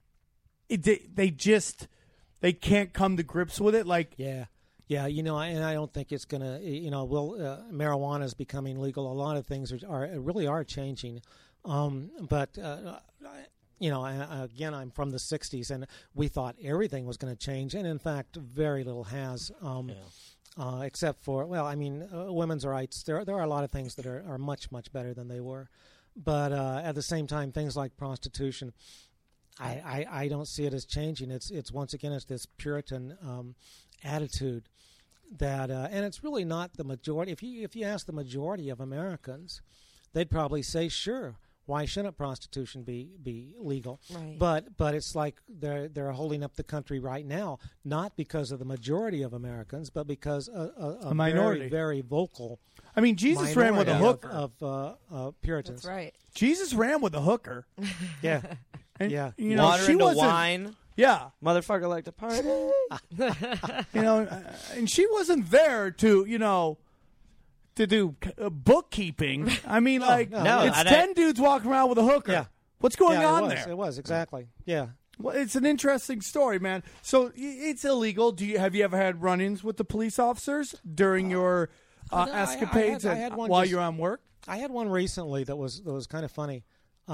it, they, they just they can't come to grips with it? Like, Yeah, yeah, you know, and I don't think it's gonna. You know, will uh, marijuana is becoming legal. A lot of things are, are really are changing, um, but uh, you know, I, again, I'm from the sixties, and we thought everything was going to change, and in fact, very little has. Um, Yeah. Uh, except for, well, I mean, uh, women's rights. There, there are a lot of things that are, are much, much better than they were, but uh, at the same time, things like prostitution, I, I, I don't see it as changing. It's, it's once again, it's this Puritan um, attitude that, uh, and it's really not the majority. If you, if you ask the majority of Americans, they'd probably say, sure, why shouldn't prostitution be, be legal? Right. But but it's like they're they're holding up the country right now, not because of the majority of Americans, but because a, a, a, A minority. very, very vocal I mean, Jesus ran with a minority hooker. of, of uh, uh, Puritans. That's right. Jesus ran with a hooker. Yeah, And, Yeah. you know, Water she into wasn't, wine. Yeah, Motherfucker like to party. you know, uh, and she wasn't there to, you know, to do uh, bookkeeping. I mean, like, no, no. it's I- ten dudes walking around with a hooker. Yeah. What's going yeah, on it was, there? It was exactly. Yeah, Well, it's an interesting story, man. So y- it's illegal. Do you have you ever had run-ins with the police officers during your uh, no, I- I escapades had- I and- had one while just- you're on work? I had one recently that was that was kind of funny,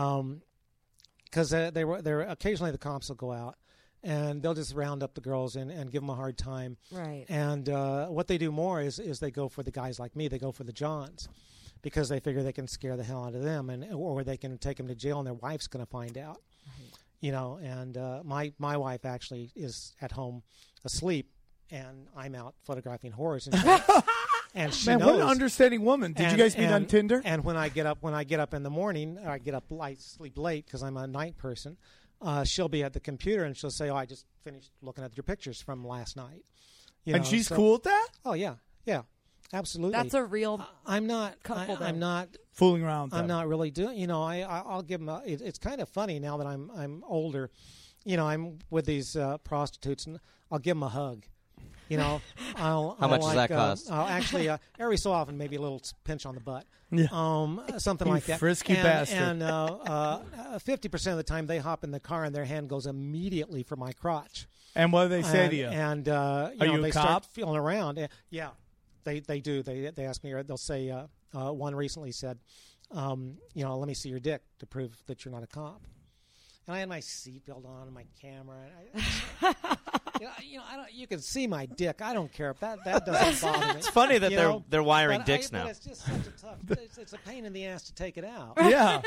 because uh, they were there. Occasionally, the cops will go out and they'll just round up the girls and, and give them a hard time. Right. And uh, what they do more is is they go for the guys like me. They go for the Johns, because they figure they can scare the hell out of them, and or they can take them to jail and their wife's going to find out. Right. You know, and uh, my my wife actually is at home asleep, and I'm out photographing horrors, and she, and she Man, knows. what an understanding woman. Did you And- guys meet on and- Tinder? And when I get up, when I get up in the morning, or I get up light, sleep late because I'm a night person. Uh, she'll be at the computer and she'll say, "Oh, I just finished looking at your pictures from last night." You and know, she's so- cool with that? Oh yeah, yeah, absolutely. That's a real. I'm not. couple I, then. I'm not. Fooling around with I'm them. not really doing. You know, I, I I'll give them. A, it, it's kind of funny now that I'm I'm older. You know, I'm with these uh, prostitutes, and I'll give them a hug. You know, I'll, How I'll much does like, that uh, cost? I'll actually, uh, every so often, maybe a little pinch on the butt. Yeah. Um, something You like that. frisky and, bastard. And uh, uh, fifty percent of the time, they hop in the car and their hand goes immediately for my crotch. And what do they say and, to you? And uh, you Are know, you a they cop? start feeling around. Uh, Yeah, they they do. They they ask me. Or they'll say. Uh, uh, one recently said, um, "You know, let me see your dick to prove that you're not a cop." And I had my seatbelt on and my camera. And I, you know, you know I don't, you can see my dick. I don't care if that that doesn't bother me. It's funny that You they're know? they're wiring But dicks I, now. But it's just such a tough. It's, it's a pain in the ass to take it out. Yeah.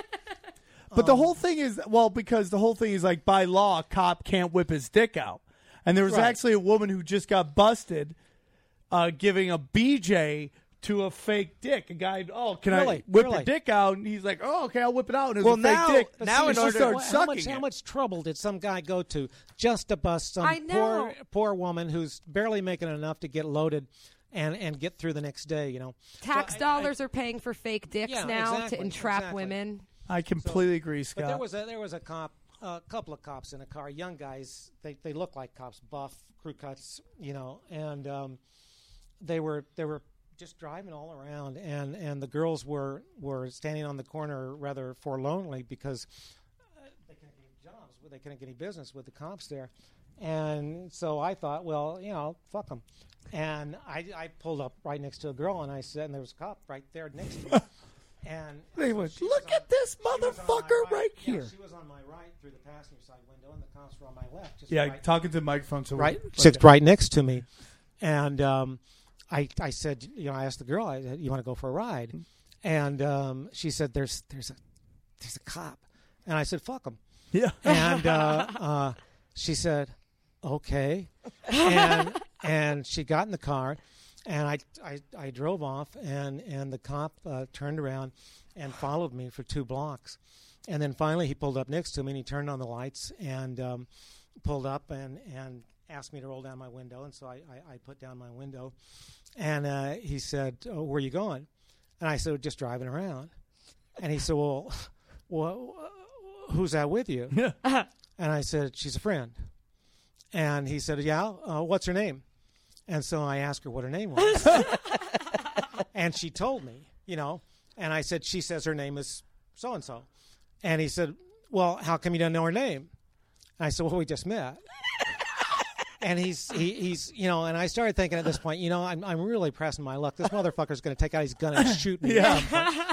But Um, the whole thing is, well, because the whole thing is like by law, a cop can't whip his dick out. And there was Right. actually a woman who just got busted uh, giving a B J to a fake dick. A guy, oh, can I Really? whip Really? your dick out? And he's like, oh, okay, I'll whip it out. And it was Well, a fake now- dick. but now and in she order- started What- how sucking much how it. much trouble did some guy go to just to bust some I know. poor poor woman who's barely making enough to get loaded and and get through the next day? You know, Tax So I- dollars are paying for fake dicks Yeah, now exactly, to entrap exactly. women. I completely agree, Scott. But there was a there was a cop, a couple of cops in a car, young guys. They they look like cops, buff, crew cuts, you know, and um, they were they were just driving all around, and, and the girls were, were standing on the corner rather forlornly because uh, they couldn't get any jobs, they couldn't get any business with the cops there, and so I thought, well, you know, fuck them, and I I pulled up right next to a girl, and I said, and there was a cop right there next to me. And They went, she was look on- at this she was on my motherfucker right Yeah, here. she was on my right through the passenger side window, and the cops were on my left. Just Yeah, right, talking to the microphone. So right, we're- sits right next to me. And um, I, I said, you know, I asked the girl, I said, you want to go for a ride? And um, she said, there's, there's a, there's a cop. And I said, fuck him. Yeah. And uh, uh, she said, okay. And and she got in the car, and I, I, I drove off, and, and the cop uh, turned around and followed me for two blocks. And then finally he pulled up next to me, and he turned on the lights and um, pulled up and, and asked me to roll down my window. And so I, I, I put down my window. And uh, he said, oh, where are you going? And I said, just driving around. And he said, well, well who's that with you? Yeah. And I said, she's a friend. And he said, yeah, uh, what's her name? And so I asked her what her name was. And she told me, you know. And I said, she says her name is so-and-so. And he said, well, how come you don't know her name? And I said, well, we just met. And he's, he, he's, you know, and I started thinking at this point, you know, I'm, I'm really pressing my luck. This motherfucker's going to take out his gun and shoot me. Yeah.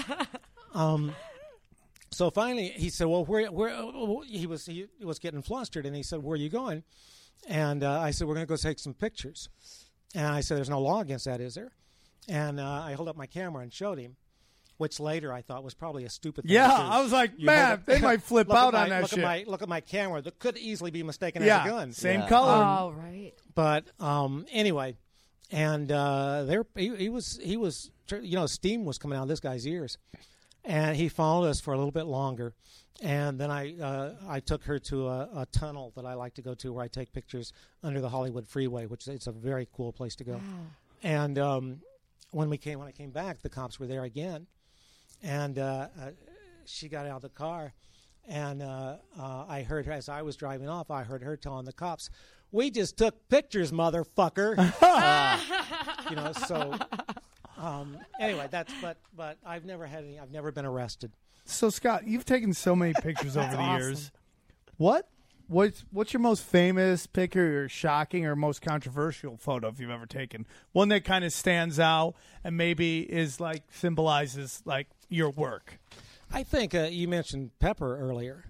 Um, so finally he said, well, where, where, he was, he was getting flustered, and he said, where are you going? And uh, I said, we're going to go take some pictures. And I said, there's no law against that, is there? And uh, I held up my camera and showed him, which later I thought was probably a stupid thing Yeah, to do. I was like, You man, hold up- they might flip look at out my- on that look shit. At my, look at my camera that could easily be mistaken yeah, as a gun. same Yeah. color. Oh, right. But um, anyway, and uh, there he, he was he was you know steam was coming out of this guy's ears, and he followed us for a little bit longer, and then I uh, I took her to a, a tunnel that I like to go to where I take pictures under the Hollywood Freeway, which it's a very cool place to go. And um, when we came when I came back, the cops were there again, and uh, uh, she got out of the car. And uh, uh, I heard her, as I was driving off, I heard her telling the cops, we just took pictures, motherfucker. uh, you know, so um, anyway, that's, but, but I've never had any, I've never been arrested. So, Scott, you've taken so many pictures over the awesome. years. What what's what's your most famous picture, or shocking, or most controversial photo you've ever taken? One that kind of stands out and maybe is like symbolizes like your work. I think uh, you mentioned Pepper earlier,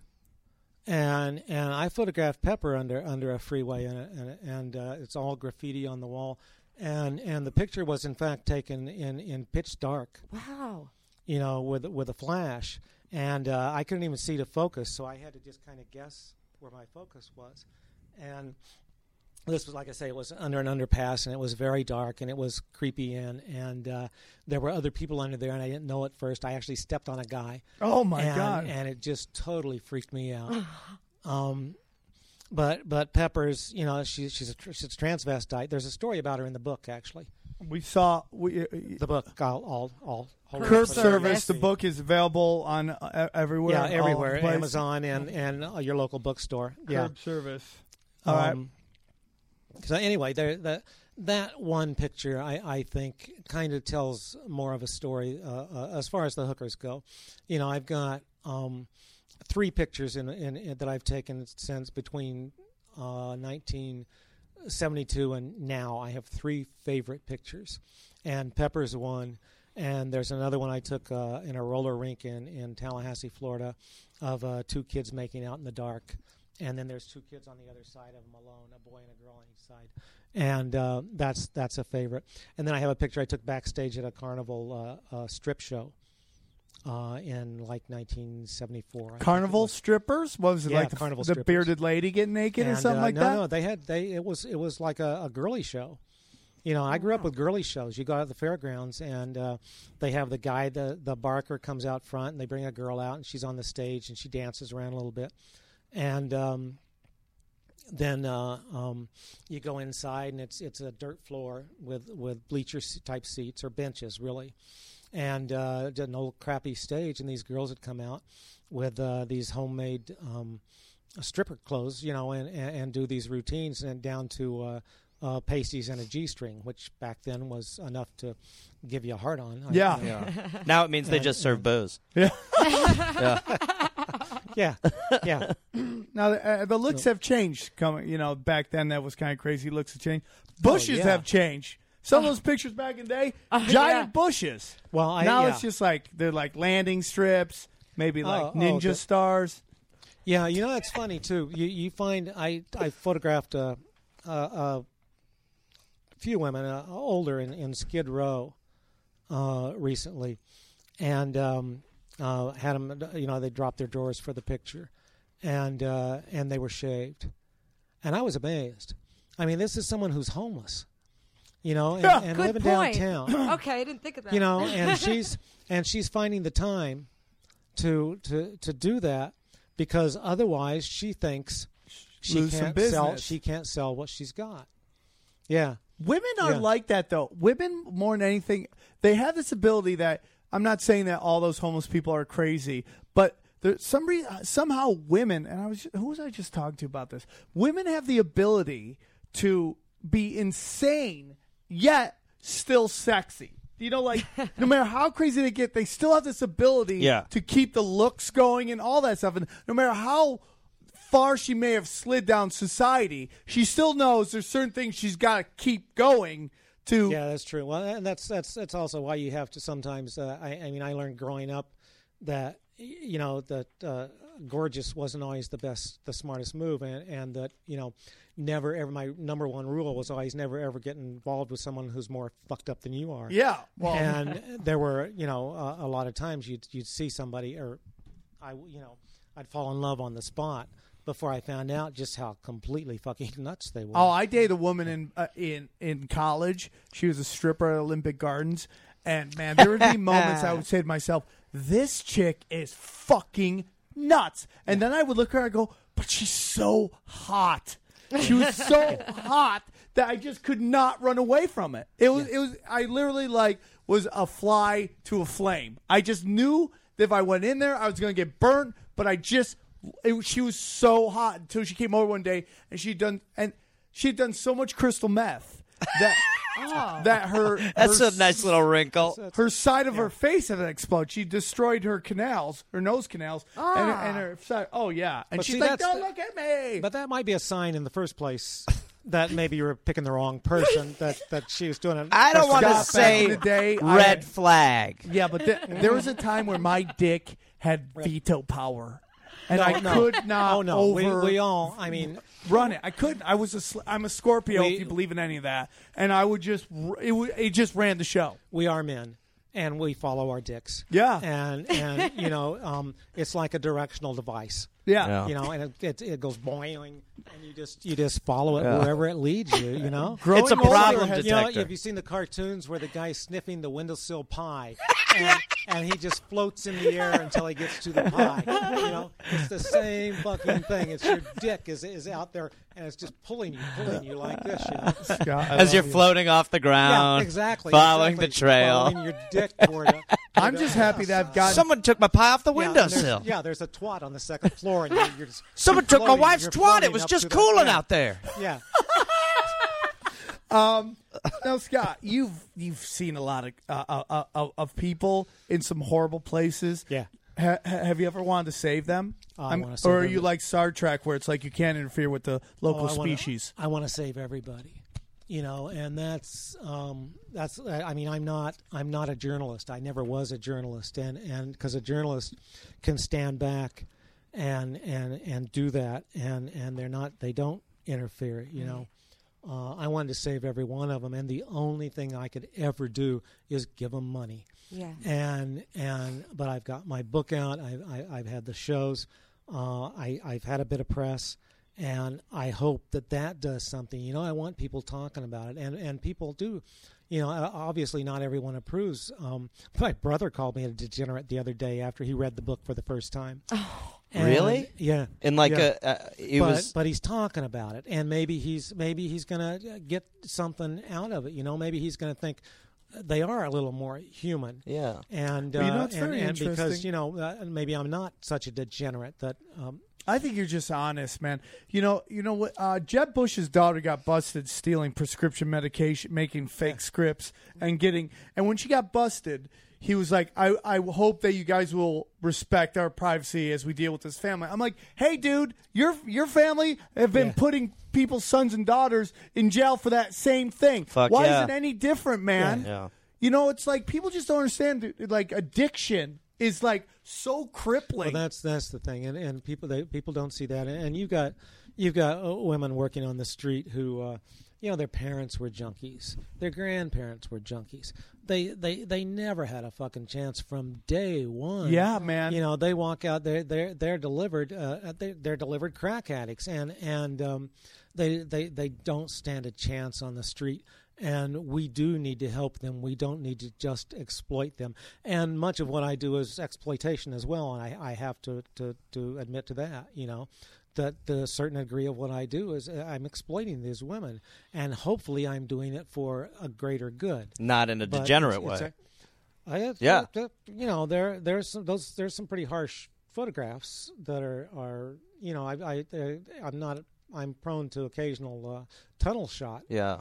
and and I photographed Pepper under under a freeway, and and, and uh, it's all graffiti on the wall, and and the picture was in fact taken in, in pitch dark. Wow. You know, with with a flash, and uh, I couldn't even see the focus, so I had to just kind of guess where my focus was, and this was, like I say, it was under an underpass, and it was very dark, and it was creepy, and and uh, there were other people under there, and I didn't know at first. I actually stepped on a guy. Oh my and, God! And it just totally freaked me out. um, but but Pepper's, you know, she, she's a she's a transvestite. There's a story about her in the book, actually. We saw we, uh, The book, all all all. all Curb for- Service. The book is available on uh, everywhere. Yeah, all everywhere. places. Amazon and and uh, your local bookstore. Yeah. Curb Service. All right. Um, So anyway, there, the, that one picture I, I think kind of tells more of a story uh, uh, as far as the hookers go. You know, I've got um, three pictures in, in, in that I've taken since between uh, nineteen seventy-two and now. I have three favorite pictures, and Pepper's one, and there's another one I took uh, in a roller rink in, in Tallahassee, Florida, of uh, two kids making out in the dark. And then there's two kids on the other side of them alone, a boy and a girl on each side, and uh, that's that's a favorite. And then I have a picture I took backstage at a carnival uh, uh, strip show uh, in like nineteen seventy-four. I Carnival think it was. strippers? What was it, Yeah, like the, carnival the strippers. bearded lady getting naked or And, something uh, like no, that? No, they had they it was it was like a, a girly show. You know, I grew up with girly shows. You go out to the fairgrounds, and uh, they have the guy, the the barker comes out front, and they bring a girl out, and she's on the stage, and she dances around a little bit, and um, then uh, um, you go inside, and it's it's a dirt floor with with bleacher type seats or benches, really, and uh, an old crappy stage, and these girls would come out with uh, these homemade um, stripper clothes, you know, and, and, and do these routines, and down to uh, uh, pasties and a G-string, which back then was enough to give you a hard on. I- Yeah. you know. Yeah. Now it means they just serve booze. Yeah. yeah, yeah. Now the, uh, the looks have changed. Coming, you know, back then that was kind of crazy. Looks have changed. Bushes yeah. have changed. Some of those pictures back in the day, giant yeah. bushes. Well, I, now yeah. it's just like they're like landing strips, maybe like Oh, oh, ninja the- stars. Yeah, you know, it's funny too. You you find I I photographed a a, a few women uh, older in, in Skid Row uh, recently, and um, uh, had them. You know, they dropped their drawers for the picture, and uh, and they were shaved, and I was amazed. I mean, this is someone who's homeless, you know, and, Yeah, and Good living point. downtown. Okay, I didn't think of that. You know, and she's and she's finding the time to to to do that, because otherwise she thinks she Lose some can't sell business. she can't sell what she's got. Yeah. Women are Yeah. like that, though. Women, more than anything, they have this ability that I'm not saying that all those homeless people are crazy, but there's some re- somehow women, and I was who was I just talking to about this? Women have the ability to be insane yet still sexy. You know, like no matter how crazy they get, they still have this ability Yeah. to keep the looks going and all that stuff. And no matter how far she may have slid down society, she still knows there's certain things she's got to keep going to. Yeah, that's true. Well, and that's that's that's also why you have to sometimes. Uh, I, I mean, I learned growing up that y- you know that uh, gorgeous wasn't always the best, the smartest move, and and that you know never ever. My number one rule was always never ever get involved with someone who's more fucked up than you are. Yeah. Well, And there were you know uh, a lot of times you'd you'd see somebody, or I you know I'd fall in love on the spot before I found out just how completely fucking nuts they were. oh, I dated a woman in uh, in in college. She was a stripper at Olympic Gardens, and man, there would be moments I would say to myself, "This chick is fucking nuts," and then I would look at her and go, "But she's so hot." She was so hot that I just could not run away from it. It was, it was. I literally like was a fly to a flame. I just knew that if I went in there, I was going to get burnt. But I just, it, she was so hot until she came over one day and she'd done and she'd done so much crystal meth that Oh. that her That's her a nice little wrinkle. her side of her face had exploded. She destroyed her canals, her nose canals, and, Ah. and her side. Oh yeah, and But she's see, like, that's "Don't the- look at me." But that might be a sign in the first place that maybe you were picking the wrong person. That that she was doing it. I don't want to Scott, back in say the day, I red had- flag. yeah, but th- there was a time where my dick had veto power, and No, I no. could not Oh no, over we, we all. I mean, run it. I couldn't. I was a. Sl- I'm a Scorpio. We- if you believe in any of that, and I would just. r- It, would, it just ran the show. we are men, and we follow our dicks. Yeah. And and you know, um, it's like a directional device. Yeah. Yeah. You know, and it, it, it goes boing, and you just you just follow it wherever it leads you. You know. Growing It's a older problem has- You know, detector. have you seen the cartoons where the guy's sniffing the windowsill pie, and, and he just floats in the air until he gets to the pie? You know, it's the same fucking thing. It's your dick is is out there, and it's just pulling you, pulling you like this. You know? Scott, I As love you're you. floating off the ground, Yeah, exactly. following exactly. the trail. Following your dick toward it. I'm just happy that I've gotten. Someone took my pie off the Yeah, and windowsill. there's- Yeah, there's a twat on the second floor, and you're, you're just Someone you're took my floating, wife's you're twat. floating It was up just to the- cooling yeah, out there. Yeah. Now, Scott, you've you've seen a lot of uh, uh, uh, of people in some horrible places. Yeah. Ha- ha- have you ever wanted to save them? I I'm- wanna save or are them. you like Star Trek, where it's like you can't interfere with the local Oh, I wanna- species? I want to save everybody, you know, and that's um, that's. I mean, I'm not I'm not a journalist. I never was a journalist, and and because a journalist can stand back and and and do that, and and they're not they don't interfere, you know. Uh, I wanted to save every one of them, and the only thing I could ever do is give them money. Yeah. And and but I've got my book out. I, I I've had the shows. Uh, I I've had a bit of press, and I hope that that does something. You know, I want people talking about it, and and people do. You know, uh, obviously not everyone approves. Um, my brother called me a degenerate the other day after he read the book for the first time. Oh. And- Really? Yeah. And like yeah. a, uh, he but, was. but he's talking about it, and maybe he's maybe he's gonna get something out of it. You know, maybe he's gonna think they are a little more human. Yeah. And Well, you know, uh, it's and, very and because interesting. you know uh, maybe I'm not such a degenerate that. Um, I think you're just honest, man. You know, you know what? Uh, Jeb Bush's daughter got busted stealing prescription medication, making fake scripts, and getting. And when she got busted, he was like, I, "I hope that you guys will respect our privacy as we deal with this family." I'm like, "Hey, dude, your your family have been Yeah. putting people's sons and daughters in jail for that same thing. Fuck Why yeah. is it any different, man?" Yeah. You know, it's like people just don't understand. dude, Like addiction is like so crippling. well, that's that's the thing, and and people they, people don't see that, and you've got you've got uh, women working on the street who. Uh, You know, their parents were junkies. Their grandparents were junkies. They they they never had a fucking chance from day one. Yeah, man. You know, they walk out. They're they're they're delivered. Uh, they're, they're delivered crack addicts, and and um, they they they don't stand a chance on the street. And we do need to help them. We don't need to just exploit them. And much of what I do is exploitation as well. And I, I have to, to, to admit to that. You know, that the certain degree of what I do is uh, I'm exploiting these women, and hopefully I'm doing it for a greater good. Not in a But degenerate it's- way. it's a- I, Yeah. uh, you know, there there's some those there's some pretty harsh photographs that are are you know I I uh, I'm not I'm prone to occasional uh, tunnel shot, Yeah.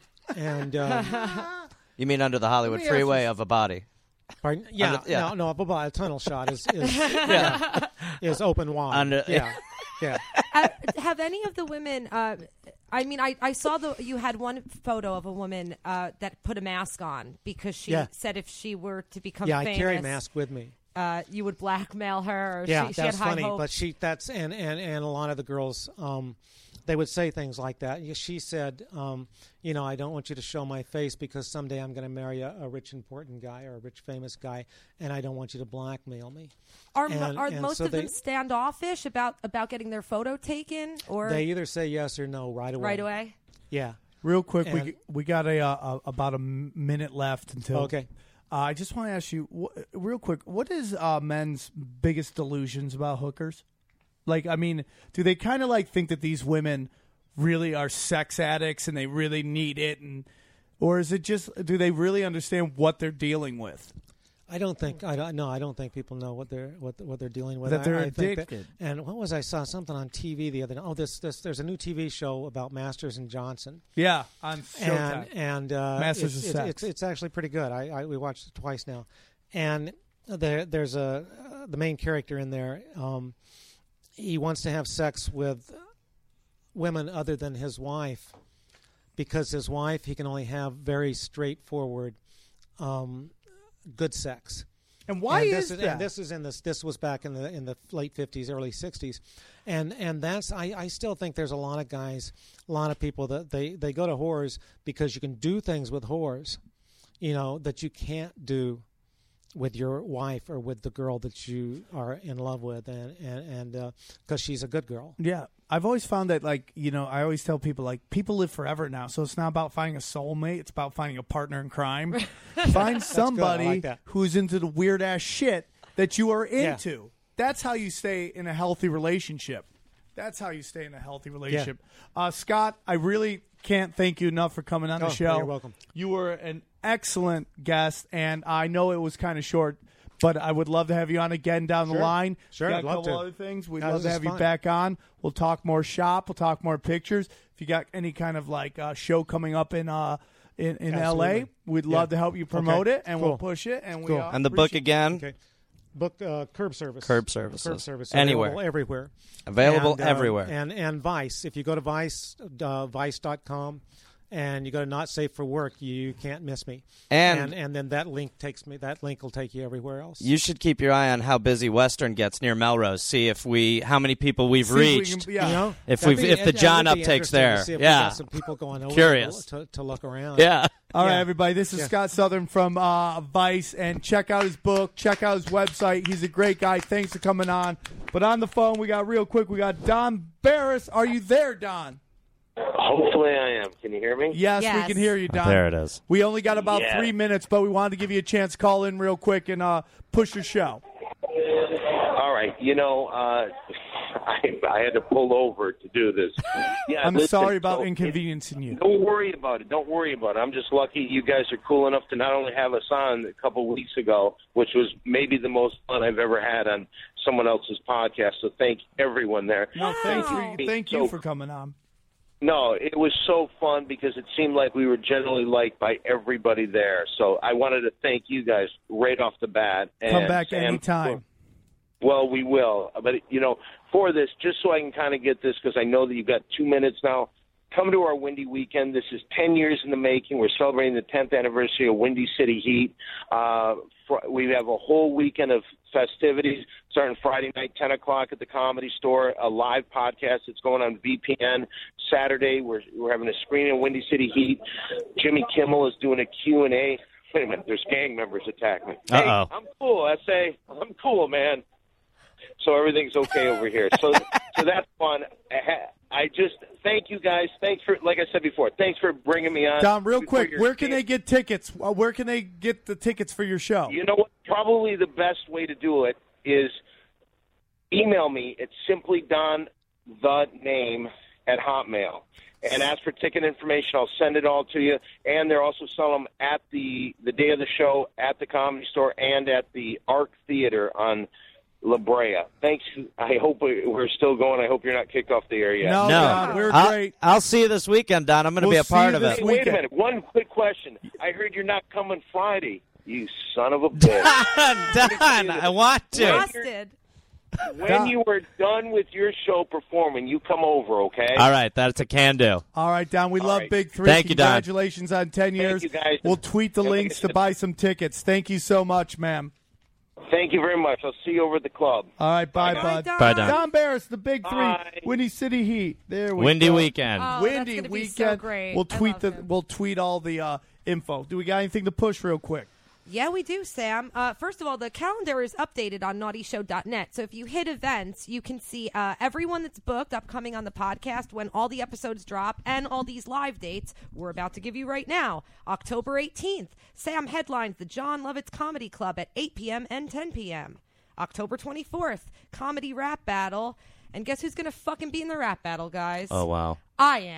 and um, You mean under the Hollywood Let me ask freeway you- of a body? pardon, yeah, Under- yeah. no no a, a tunnel shot is is yeah, is open wide. Under- yeah, yeah. uh, have any of the women? Uh, I mean, I, I saw the you had one photo of a woman uh, that put a mask on because she Yeah. said if she were to become Yeah, famous, I carry a mask with me. Uh, you would blackmail her. Or Yeah, she, she had that's high funny. hopes. But she that's and, and, and a lot of the girls, um, they would say things like that. Yeah, she said, um, you know, I don't want you to show my face because someday I'm going to marry a, a rich, important guy or a rich, famous guy, and I don't want you to blackmail me. Are mo- and- are and most so of them they- standoffish about about getting their photo taken or They either say yes or no right away. right away? Yeah. Real quick, we And- we got a, uh, a about a m- minute left until. Okay. Uh, I just want to ask you, wh- real quick, what is uh, men's biggest delusions about hookers? Like, I mean, do they kind of like think that these women really are sex addicts and they really need it, and or is it just do they really understand what they're dealing with? I don't think I don't, no. I don't think people know what they're what what they're dealing with. That they're I, I think addicted. That, and what was I saw something on T V the other day? Oh, this this there's a new T V show about Masters and Johnson. Yeah, on Showtime. And and uh, Masters it's, of it's, Sex. It's, it's actually pretty good. I, I we watched it twice now, and there there's a uh, the main character in there. Um, he wants to have sex with women other than his wife, because his wife he can only have very straightforward. Um, good sex. And why and is this that? And this is in this. This was back in the in the late fifties, early sixties, and and that's I, I still think there's a lot of guys, a lot of people that they, they go to whores because you can do things with whores, you know, that you can't do with your wife or with the girl that you are in love with, and and and because uh, she's a good girl. Yeah, I've always found that, like, you know, I always tell people, like, people live forever now, so it's not about finding a soulmate, it's about finding a partner in crime. Find somebody like that. who's into the weird ass shit that you are into. Yeah. That's how you stay in a healthy relationship. That's how you stay in a healthy relationship. Yeah. Uh, Scott, I really can't thank you enough for coming on oh, the show. You're welcome. You were an excellent guest, and I know it was kind of short, but I would love to have you on again down sure. the line. Sure, Got I'd a love couple to. other things. We'd no, love to have you fun. back on. We'll talk more shop. We'll talk more pictures. If you got any kind of like uh, show coming up in uh in, in L A, we'd love yeah. to help you promote okay. it, and cool. we'll push it. And cool. we uh, And the book appreciate- again. Okay. Book uh, curb service. Curb services. Curb service. Anywhere. Available everywhere. Available and, uh, everywhere. And and Vice. If you go to Vice, uh, Vice dot com, and you go to Not Safe for Work, you can't miss me. And- and and then that link takes me. That link will take you everywhere else. You should keep your eye on how busy Western gets near Melrose. See if we, how many people we've See if we reached. can- yeah. You know, If That'd we've- be- if the it- it John would be uptake's interesting to there. see if we Yeah. got some people going over Curious. to, to look around. Yeah. All right, Yeah. everybody. This is Yeah. Scott Southern from uh, Vice, and check out his book. Check out his website. He's a great guy. Thanks for coming on. But on the phone, we got real quick. We got Don Barris. Are you there, Don? Hopefully I am. Can you hear me? Yes, Yes. we can hear you, Don. There it is. We only got about Yeah. three minutes, but we wanted to give you a chance to call in real quick and uh, push your show. All right. You know, uh, I, I had to pull over to do this. Yeah, I'm listen, sorry about so- inconveniencing you. Don't worry about it. Don't worry about it. I'm just lucky you guys are cool enough to not only have us on a couple weeks ago, which was maybe the most fun I've ever had on someone else's podcast. So thank everyone there. No, thank Wow. you. Thank you So- for coming on. No, it was so fun because it seemed like we were generally liked by everybody there. So I wanted to thank you guys right off the bat. And Come back Sam, anytime. Well, we will. But, you know, for this, just so I can kind of get this, because I know that you've got two minutes now, come to our Windy Weekend. This is ten years in the making. We're celebrating the tenth anniversary of Windy City Heat. Uh, fr- we have a whole weekend of festivities starting Friday night, ten o'clock at the Comedy Store, a live podcast that's going on V P N. Saturday, we're, we're having a screening of Windy City Heat. Jimmy Kimmel is doing a Q and A. Wait a minute, there's gang members attacking me. Hey, Uh-oh. I'm cool, S A. I'm cool, man. So everything's okay over here. So, so that's fun. I just thank you guys. Thanks for, like I said before, thanks for bringing me on. Don, real Before quick, your where can game. they get tickets? Uh, Where can they get the tickets for your show? You know what? Probably the best way to do it is email me at simply Don the name at Hotmail and ask for ticket information. I'll send it all to you. And they're also selling them at the the day of the show at the Comedy Store and at the Arc Theater on La Brea. Thanks. I hope we- we're still going. I hope you're not kicked off the air yet. No, No. Don, we're I'll, great. I'll see you this weekend, Don. I'm going to We'll be a see part you of this it. Hey, wait weekend. a minute. One quick question. I heard you're not coming Friday. You son of a bitch. Don, I want to. Busted. When you are done with your show performing, you come over, okay? All right, that's a can do. All right, Don, we All love right. Big Three. Thank you, Don. Congratulations on ten years. you, guys. We'll tweet the And like I links to said- buy some tickets. Thank you so much, ma'am. Thank you very much. I'll see you over at the club. All right, bye, Bye, bud. Don. Bye, Don. Don Barris, the Big Three, Bye. Windy City Heat. There we Windy go. weekend. Oh, Windy that's gonna be weekend. so great. We'll I tweet love the. him. We'll tweet all the uh, info. Do we got anything to push real quick? Yeah, we do, Sam. Uh, first of all, the calendar is updated on naughty show dot net. So if you hit events, you can see uh, everyone that's booked upcoming on the podcast when all the episodes drop and all these live dates we're about to give you right now. October eighteenth, Sam headlines the John Lovitz Comedy Club at eight p.m. and ten p.m. October twenty-fourth, Comedy Rap Battle. And guess who's going to fucking be in the rap battle, guys? Oh, wow. I am.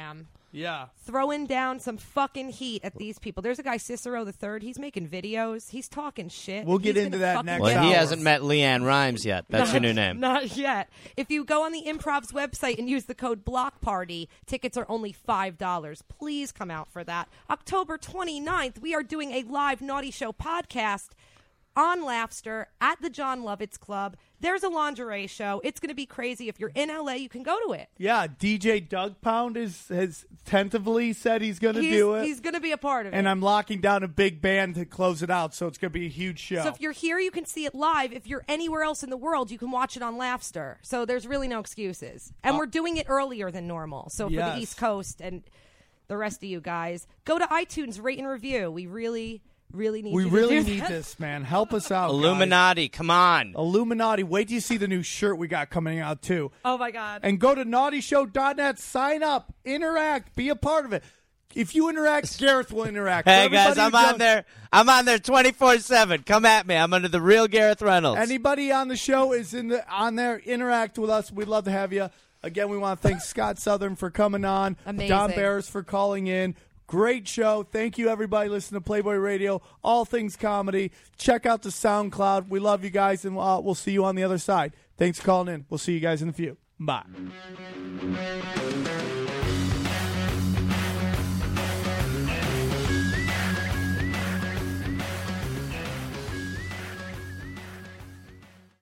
Yeah. Throwing down some fucking heat at these people. There's a guy, Cicero the Third. He's making videos. He's talking shit. We'll get He's into gonna that fucking next Well, get he hour. hasn't met Leanne Rhymes yet. That's not, your new name. Not yet. If you go on the Improv's website and use the code Block Party, tickets are only five dollars. Please come out for that. October twenty-ninth, we are doing a live Naughty Show podcast on Laughster at the John Lovitz Club. There's a lingerie show. It's going to be crazy. If you're in L A, you can go to it. Yeah, D J Doug Pound is, has tentatively said he's going to He's, do it. he's going to be a part of it. And I'm locking down a big band to close it out, so it's going to be a huge show. So if you're here, you can see it live. If you're anywhere else in the world, you can watch it on Laughster. So there's really no excuses. And we're doing it earlier than normal. So for Yes. the East Coast and the rest of you guys, go to iTunes, rate and review. We really, really need we you to really do need that. this, man. Help us out, guys. Illuminati, come on. Illuminati. Wait till you see the new shirt we got coming out, too. Oh, my God. And go to naughty show dot net, sign up, interact, be a part of it. If you interact, Gareth will interact. Hey, For guys, everybody I'm who on don't- there. I'm on there twenty-four seven. Come at me. I'm under the real Gareth Reynolds. Anybody on the show is in the on there. Interact with us. We'd love to have you. Again, we want to thank Scott Southern for coming on. Amazing. Don Barris for calling in. Great show. Thank you, everybody, listening to Playboy Radio. All things comedy. Check out the SoundCloud. We love you guys, and uh, we'll see you on the other side. Thanks for calling in. We'll see you guys in a few. Bye.